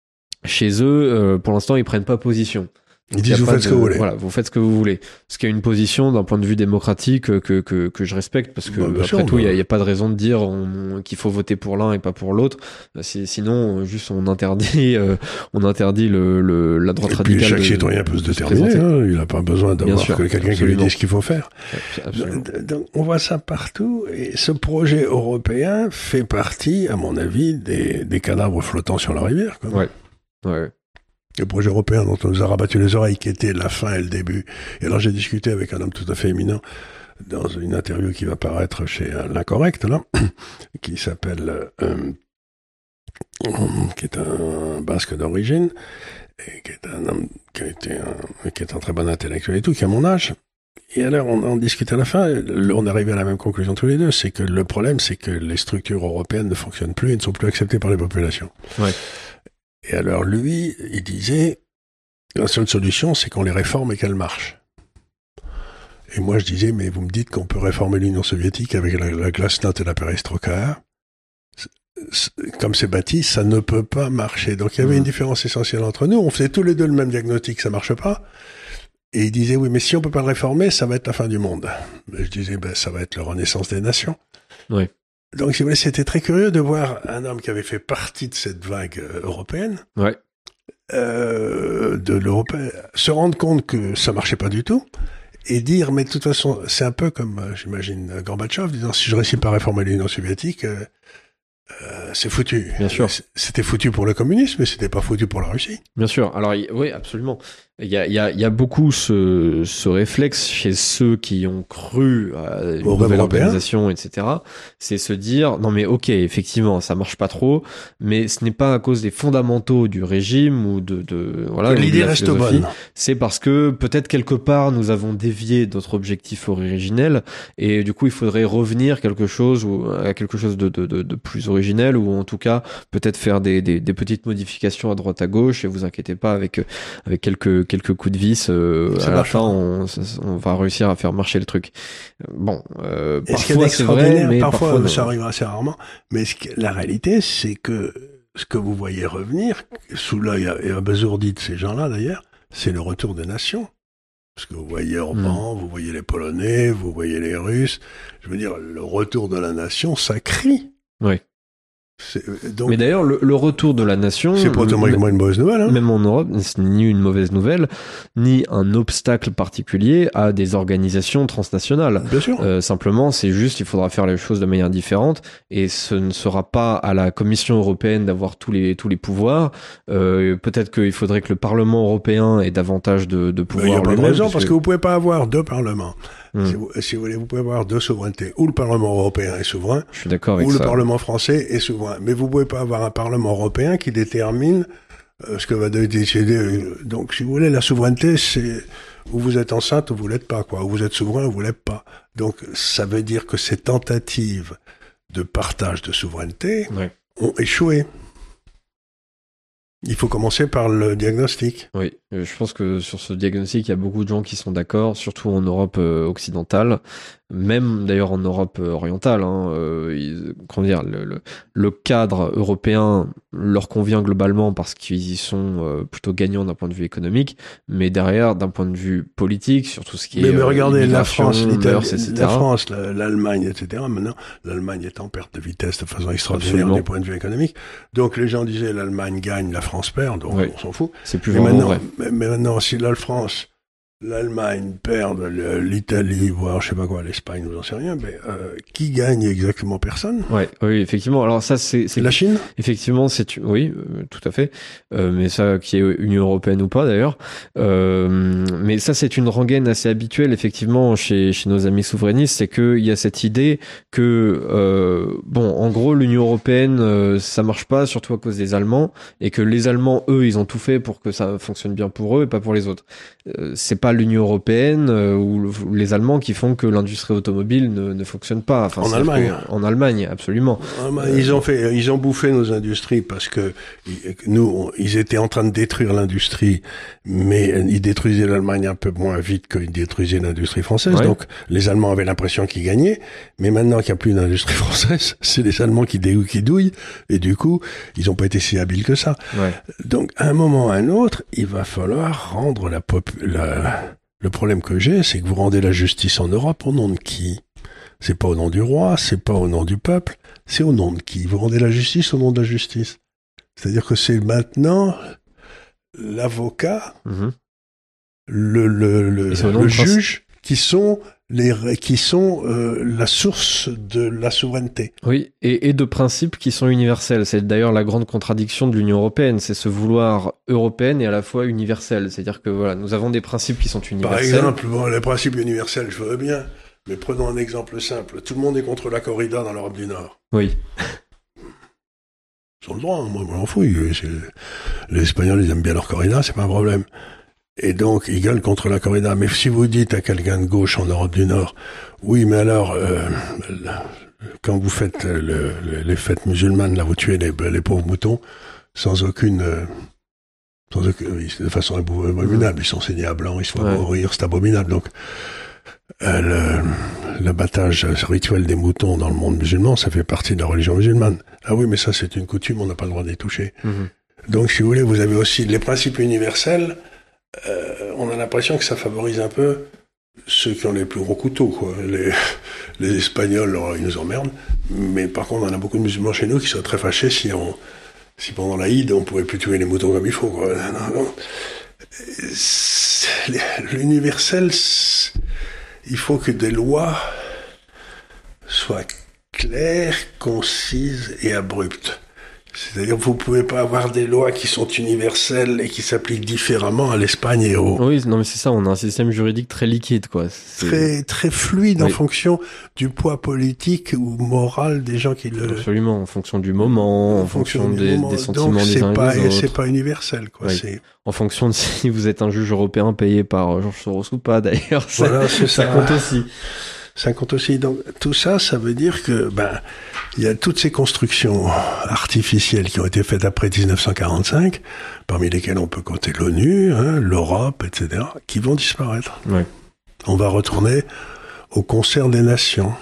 Speaker 1: Chez eux, euh, pour l'instant, ils prennent pas position.
Speaker 2: Donc, ils disent vous faites de, ce que vous voulez.
Speaker 1: Voilà, vous faites ce que vous voulez. Ce qui est une position d'un point de vue démocratique que que que je respecte parce que bah, après sûr, tout, il bah... y, y a pas de raison de dire on, qu'il faut voter pour l'un et pas pour l'autre. C'est, sinon, juste on interdit euh, on interdit le, le la droite
Speaker 2: et
Speaker 1: radicale.
Speaker 2: Puis chaque
Speaker 1: de,
Speaker 2: citoyen peut se déterminer. Hein, il n'a pas besoin d'avoir sûr, que quelqu'un absolument. Qui lui dise ce qu'il faut faire. Ouais, donc on voit ça partout. Et ce projet européen fait partie, à mon avis, des des cadavres flottants sur la rivière. Quoi.
Speaker 1: Ouais. Ouais.
Speaker 2: Le projet européen dont on nous a rabattu les oreilles, qui était la fin et le début. Et alors j'ai discuté avec un homme tout à fait éminent dans une interview qui va paraître chez L'Incorrect, là, qui s'appelle, euh, qui est un basque d'origine, et qui est un homme qui a été un, qui est un très bon intellectuel et tout, qui a mon âge. Et alors on en discute à la fin, on est arrivé à la même conclusion tous les deux, c'est que le problème, c'est que les structures européennes ne fonctionnent plus et ne sont plus acceptées par les populations.
Speaker 1: Ouais.
Speaker 2: Et alors lui, il disait, la seule solution, c'est qu'on les réforme et qu'elles marchent. Et moi, je disais, mais vous me dites qu'on peut réformer l'Union soviétique avec la, la glasnost et la perestroïka. Comme c'est bâti, ça ne peut pas marcher. Donc il y avait mmh. une différence essentielle entre nous. On faisait tous les deux le même diagnostic, ça marche pas. Et il disait, oui, mais si on peut pas le réformer, ça va être la fin du monde. Et je disais, ben, ça va être la renaissance des nations.
Speaker 1: Oui.
Speaker 2: Donc, si vous voulez, c'était très curieux de voir un homme qui avait fait partie de cette vague euh, européenne,
Speaker 1: Ouais.
Speaker 2: euh, de l'Europe, se rendre compte que ça marchait pas du tout, et dire, mais de toute façon, c'est un peu comme, euh, j'imagine, Gorbatchev, disant, si je réussis pas à réformer l'Union soviétique, euh, euh, c'est foutu.
Speaker 1: Bien sûr.
Speaker 2: C'était foutu pour le communisme, mais c'était pas foutu pour la Russie.
Speaker 1: Bien sûr. Alors, y- oui, absolument. Il y a, il y a, il y a beaucoup ce, ce réflexe chez ceux qui ont cru à une
Speaker 2: Au
Speaker 1: nouvelle
Speaker 2: rêve européen.
Speaker 1: organisation, et cetera. C'est se dire, non mais ok, effectivement, ça marche pas trop, mais ce n'est pas à cause des fondamentaux du régime ou de, de voilà. ou de
Speaker 2: L'idée
Speaker 1: la
Speaker 2: reste
Speaker 1: philosophie.
Speaker 2: bonne.
Speaker 1: C'est parce que peut-être quelque part nous avons dévié notre objectif originel et du coup il faudrait revenir quelque chose ou à quelque chose de, de, de, de plus originel ou en tout cas peut-être faire des, des, des petites modifications à droite à gauche et vous inquiétez pas avec avec quelques quelques coups de vis euh, à la fin on, on va réussir à faire marcher le truc. Bon, euh,
Speaker 2: Et ce qui est
Speaker 1: parfois c'est vrai, mais
Speaker 2: parfois,
Speaker 1: parfois,
Speaker 2: ça
Speaker 1: non.
Speaker 2: arrive assez rarement. Mais ce qui- la réalité, c'est que ce que vous voyez revenir, sous l'œil abasourdi de ces gens-là d'ailleurs, c'est le retour des nations. Parce que vous voyez Orban,
Speaker 1: Mm.
Speaker 2: vous voyez les Polonais, vous voyez les Russes. Je veux dire, le retour de la nation, ça crie.
Speaker 1: Oui.
Speaker 2: C'est- Donc,
Speaker 1: Mais d'ailleurs le, le retour de la nation
Speaker 2: c'est pas automatiquement une mauvaise nouvelle. Hein.
Speaker 1: même en Europe, ce n'est ni une mauvaise nouvelle, ni un obstacle particulier à des organisations transnationales.
Speaker 2: Bien sûr.
Speaker 1: Euh, simplement, c'est juste, il faudra faire les choses de manière différente, et ce ne sera pas à la Commission européenne d'avoir tous les tous les pouvoirs. Euh, peut-être qu'il faudrait que le Parlement européen ait davantage de, de
Speaker 2: Mais
Speaker 1: pouvoir.
Speaker 2: il n'y a pas de
Speaker 1: lui-même,
Speaker 2: raison, parce que vous pouvez pas avoir deux parlements.
Speaker 1: Hmm.
Speaker 2: Si, vous, si vous voulez, vous pouvez avoir deux souverainetés. Ou le Parlement européen est souverain,
Speaker 1: Je suis d'accord avec
Speaker 2: ou le
Speaker 1: ça.
Speaker 2: Parlement français est souverain. Mais vous pouvez pas avoir un Parlement européen qui détermine euh, ce que va décider. euh, Donc, si vous voulez, la souveraineté, c'est ou vous êtes enceinte ou vous l'êtes pas, quoi. Ou vous êtes souverain ou vous l'êtes pas. Donc, ça veut dire que ces tentatives de partage de souveraineté
Speaker 1: Ouais.
Speaker 2: ont échoué. Il faut commencer par le diagnostic.
Speaker 1: Oui, euh, je pense que sur ce diagnostic, il y a beaucoup de gens qui sont d'accord, surtout en Europe euh, occidentale, même d'ailleurs en Europe euh, orientale. Hein, euh, ils- comment dire, le, le, le cadre européen leur convient globalement parce qu'ils y sont euh, plutôt gagnants d'un point de vue économique, mais derrière, d'un point de vue politique, sur tout ce qui
Speaker 2: Mais,
Speaker 1: est
Speaker 2: mais
Speaker 1: euh,
Speaker 2: regardez la
Speaker 1: immigration,
Speaker 2: France, l'Italie,
Speaker 1: mœurs, et cetera.
Speaker 2: la France, la- l'Allemagne, et cetera. Maintenant, l'Allemagne est en perte de vitesse de façon extraordinaire
Speaker 1: Absolument.
Speaker 2: du point de vue économique. Donc les gens disaient l'Allemagne gagne, la France perd, donc
Speaker 1: Oui.
Speaker 2: on s'en fout.
Speaker 1: C'est plus
Speaker 2: Mais
Speaker 1: vraiment
Speaker 2: maintenant,
Speaker 1: vrai.
Speaker 2: mais, mais maintenant, si la France, l'Allemagne perdent, le- l'Italie, voire je sais pas quoi, l'Espagne, j'en sais rien, mais euh, qui gagne exactement? Personne.
Speaker 1: Ouais, oui, effectivement. Alors ça, c'est c'est
Speaker 2: La Chine?
Speaker 1: effectivement, c'est oui, euh, tout à fait. Euh, mais ça, qui est Union européenne ou pas d'ailleurs. Euh, mais ça, c'est une rengaine assez habituelle, effectivement, chez chez nos amis souverainistes, c'est que il y a cette idée que euh, bon, en gros, l'Union européenne, euh, ça marche pas, surtout à cause des Allemands, et que les Allemands, eux, ils ont tout fait pour que ça fonctionne bien pour eux et pas pour les autres. Euh, c'est pas l'Union européenne euh, ou, ou les Allemands qui font que l'industrie automobile ne, ne fonctionne pas. Enfin,
Speaker 2: En
Speaker 1: c'est-à-dire
Speaker 2: Allemagne.
Speaker 1: que- En Allemagne, absolument.
Speaker 2: Ah, bah, Ils ont fait, ils ont bouffé nos industries parce que ils- nous, on- ils étaient en train de détruire l'industrie, mais ils détruisaient l'Allemagne un peu moins vite qu'ils détruisaient l'industrie française.
Speaker 1: Ouais.
Speaker 2: Donc, les Allemands avaient l'impression qu'ils gagnaient, mais maintenant qu'il n'y a plus d'industrie française, c'est les Allemands qui déouillent, qui douillent, et du coup, ils n'ont pas été si habiles que ça.
Speaker 1: Ouais.
Speaker 2: Donc, à un moment ou à un autre, il va falloir rendre la pop, la, le problème que j'ai, c'est que vous rendez la justice en Europe au nom de qui? C'est pas au nom du roi, c'est pas au nom du peuple, c'est au nom de qui? Vous rendez la justice au nom de la justice. C'est-à-dire que c'est maintenant l'avocat,
Speaker 1: Mhm.
Speaker 2: le, le, le,
Speaker 1: Et c'est au nom
Speaker 2: le
Speaker 1: de principe.
Speaker 2: juge qui sont les qui sont euh, la source de la souveraineté.
Speaker 1: Oui, et, et de principes qui sont universels. C'est d'ailleurs la grande contradiction de l'Union européenne, c'est ce vouloir européenne et à la fois universel. C'est-à-dire que voilà, nous avons des principes qui sont
Speaker 2: Par
Speaker 1: universels.
Speaker 2: exemple, bon, les principes universels, je veux bien, mais prenons un exemple simple. Tout le monde est contre la corrida dans l'Europe du Nord.
Speaker 1: Oui,
Speaker 2: Ils ont le droit, moi, je m'en fous. Ils- c'est- Les Espagnols, ils aiment bien leur corrida, c'est pas un problème. Et donc, ils gueulent contre la corrida. Mais si vous dites à quelqu'un de gauche en Europe du Nord, oui, mais alors, euh, là, quand vous faites le, le- les fêtes musulmanes, là, vous tuez les, les pauvres moutons sans aucune... euh, sans aucune oui, c'est de façon abominable. Ils sont saignés à blanc, ils se font
Speaker 1: Ouais.
Speaker 2: mourir, c'est abominable. Donc, euh, le- l'abattage rituel des moutons dans le monde musulman, ça fait partie de la religion musulmane. Ah oui, mais ça, c'est une coutume, on n'a pas le droit d'y toucher.
Speaker 1: Mhm.
Speaker 2: Donc, si vous voulez, vous avez aussi les principes universels euh, on a l'impression que ça favorise un peu ceux qui ont les plus gros couteaux, quoi. Les, les Espagnols, alors, ils nous emmerdent. Mais par contre, on a beaucoup de musulmans chez nous qui sont très fâchés si on, si pendant l'Aïd, on pouvait plus tuer les moutons comme il faut, quoi. Non, non. L'universel, il faut que des lois soient claires, concises et abruptes. C'est-à-dire que vous pouvez pas avoir des lois qui sont universelles et qui s'appliquent différemment à l'Espagne et au...
Speaker 1: Oui, non mais c'est ça, on a un système juridique très liquide, quoi. C'est...
Speaker 2: Très, très fluide oui. En fonction du poids politique ou moral des gens qui le...
Speaker 1: Absolument, en fonction du moment, en, en fonction, fonction des, des sentiments
Speaker 2: Donc,
Speaker 1: des uns
Speaker 2: pas,
Speaker 1: et des autres.
Speaker 2: C'est pas universel, quoi.
Speaker 1: Oui.
Speaker 2: C'est...
Speaker 1: En fonction de si vous êtes un juge européen payé par Georges Soros ou pas, d'ailleurs. Ça,
Speaker 2: voilà, c'est ça.
Speaker 1: Ça compte aussi.
Speaker 2: Ça compte aussi. Donc, tout ça, ça veut dire que, ben, il y a toutes ces constructions artificielles qui ont été faites après dix-neuf cent quarante-cinq, parmi lesquelles on peut compter l'ONU, hein, l'Europe, et cetera, qui vont disparaître.
Speaker 1: Ouais.
Speaker 2: On va retourner au concert des nations.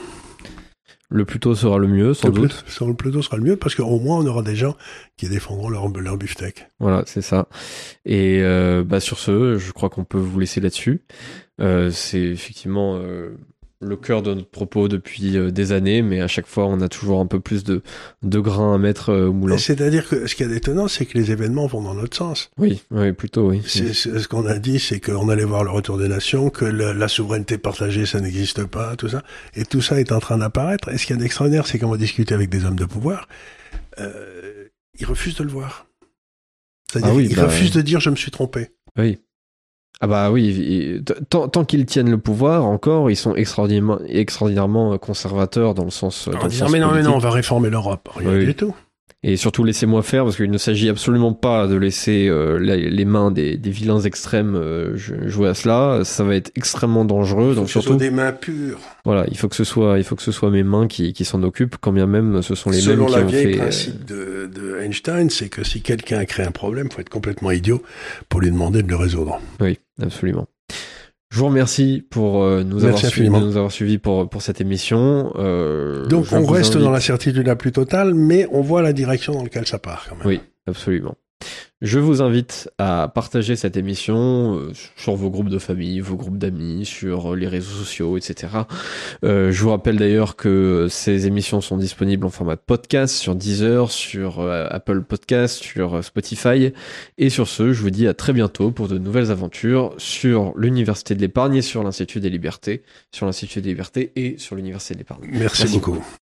Speaker 1: Le plus tôt sera le mieux, sans
Speaker 2: le
Speaker 1: doute.
Speaker 2: Plus, le plus tôt sera le mieux, parce qu'au moins, on aura des gens qui défendront leur, leur beefsteak.
Speaker 1: Voilà, c'est ça. Et euh, bah, sur ce, je crois qu'on peut vous laisser là-dessus. Euh, c'est effectivement... Euh... le cœur de notre propos depuis euh, des années, mais à chaque fois, on a toujours un peu plus de, de grains à mettre euh, au moulin.
Speaker 2: C'est-à-dire que ce qui est étonnant, c'est que les événements vont dans notre sens.
Speaker 1: Oui, oui, plutôt, oui.
Speaker 2: C'est, c'est, ce qu'on a dit, c'est qu'on allait voir le retour des nations, que le, la souveraineté partagée, ça n'existe pas, tout ça. Et tout ça est en train d'apparaître. Et ce qui est d'extraordinaire, c'est qu'on va discuter avec des hommes de pouvoir. Euh, ils refusent de le voir. C'est-à-dire ah oui, ils bah, refusent de dire « je me suis trompé ».
Speaker 1: Oui. Ah bah oui, tant, tant qu'ils tiennent le pouvoir, encore, ils sont extraordinairement, extraordinairement conservateurs dans le sens...
Speaker 2: Alors, dans le sens mais non, mais non, on va réformer l'Europe. Rien oui. du tout.
Speaker 1: Et surtout, laissez-moi faire, parce qu'il ne s'agit absolument pas de laisser euh, les, les mains des, des vilains extrêmes euh, jouer à cela. Ça va être extrêmement dangereux.
Speaker 2: Il faut
Speaker 1: donc
Speaker 2: que
Speaker 1: surtout,
Speaker 2: ce soit des mains pures.
Speaker 1: Voilà, il faut que ce soit, il faut que ce soit mes mains qui, qui s'en occupent, quand bien même ce sont les
Speaker 2: Selon
Speaker 1: mêmes qui ont fait...
Speaker 2: Selon la vieille principe de, de Einstein, c'est que si quelqu'un a créé un problème, il faut être complètement idiot pour lui demander de le résoudre.
Speaker 1: Oui, absolument. Je vous remercie pour euh, nous, avoir suivi, nous avoir suivis pour, pour cette émission. Euh,
Speaker 2: Donc on reste invite... dans la certitude la plus totale, mais on voit la direction dans laquelle ça part quand même.
Speaker 1: Oui, absolument. Je vous invite à partager cette émission euh, sur vos groupes de famille, vos groupes d'amis, sur les réseaux sociaux, et cetera. Euh, je vous rappelle d'ailleurs que ces émissions sont disponibles en format de podcast sur Deezer, sur euh, Apple Podcast, sur Spotify. Et sur ce, je vous dis à très bientôt pour de nouvelles aventures sur l'Université de l'Épargne et sur l'Institut des Libertés, sur l'Institut des Libertés et sur l'Université de l'Épargne.
Speaker 2: Merci, Merci beaucoup. beaucoup.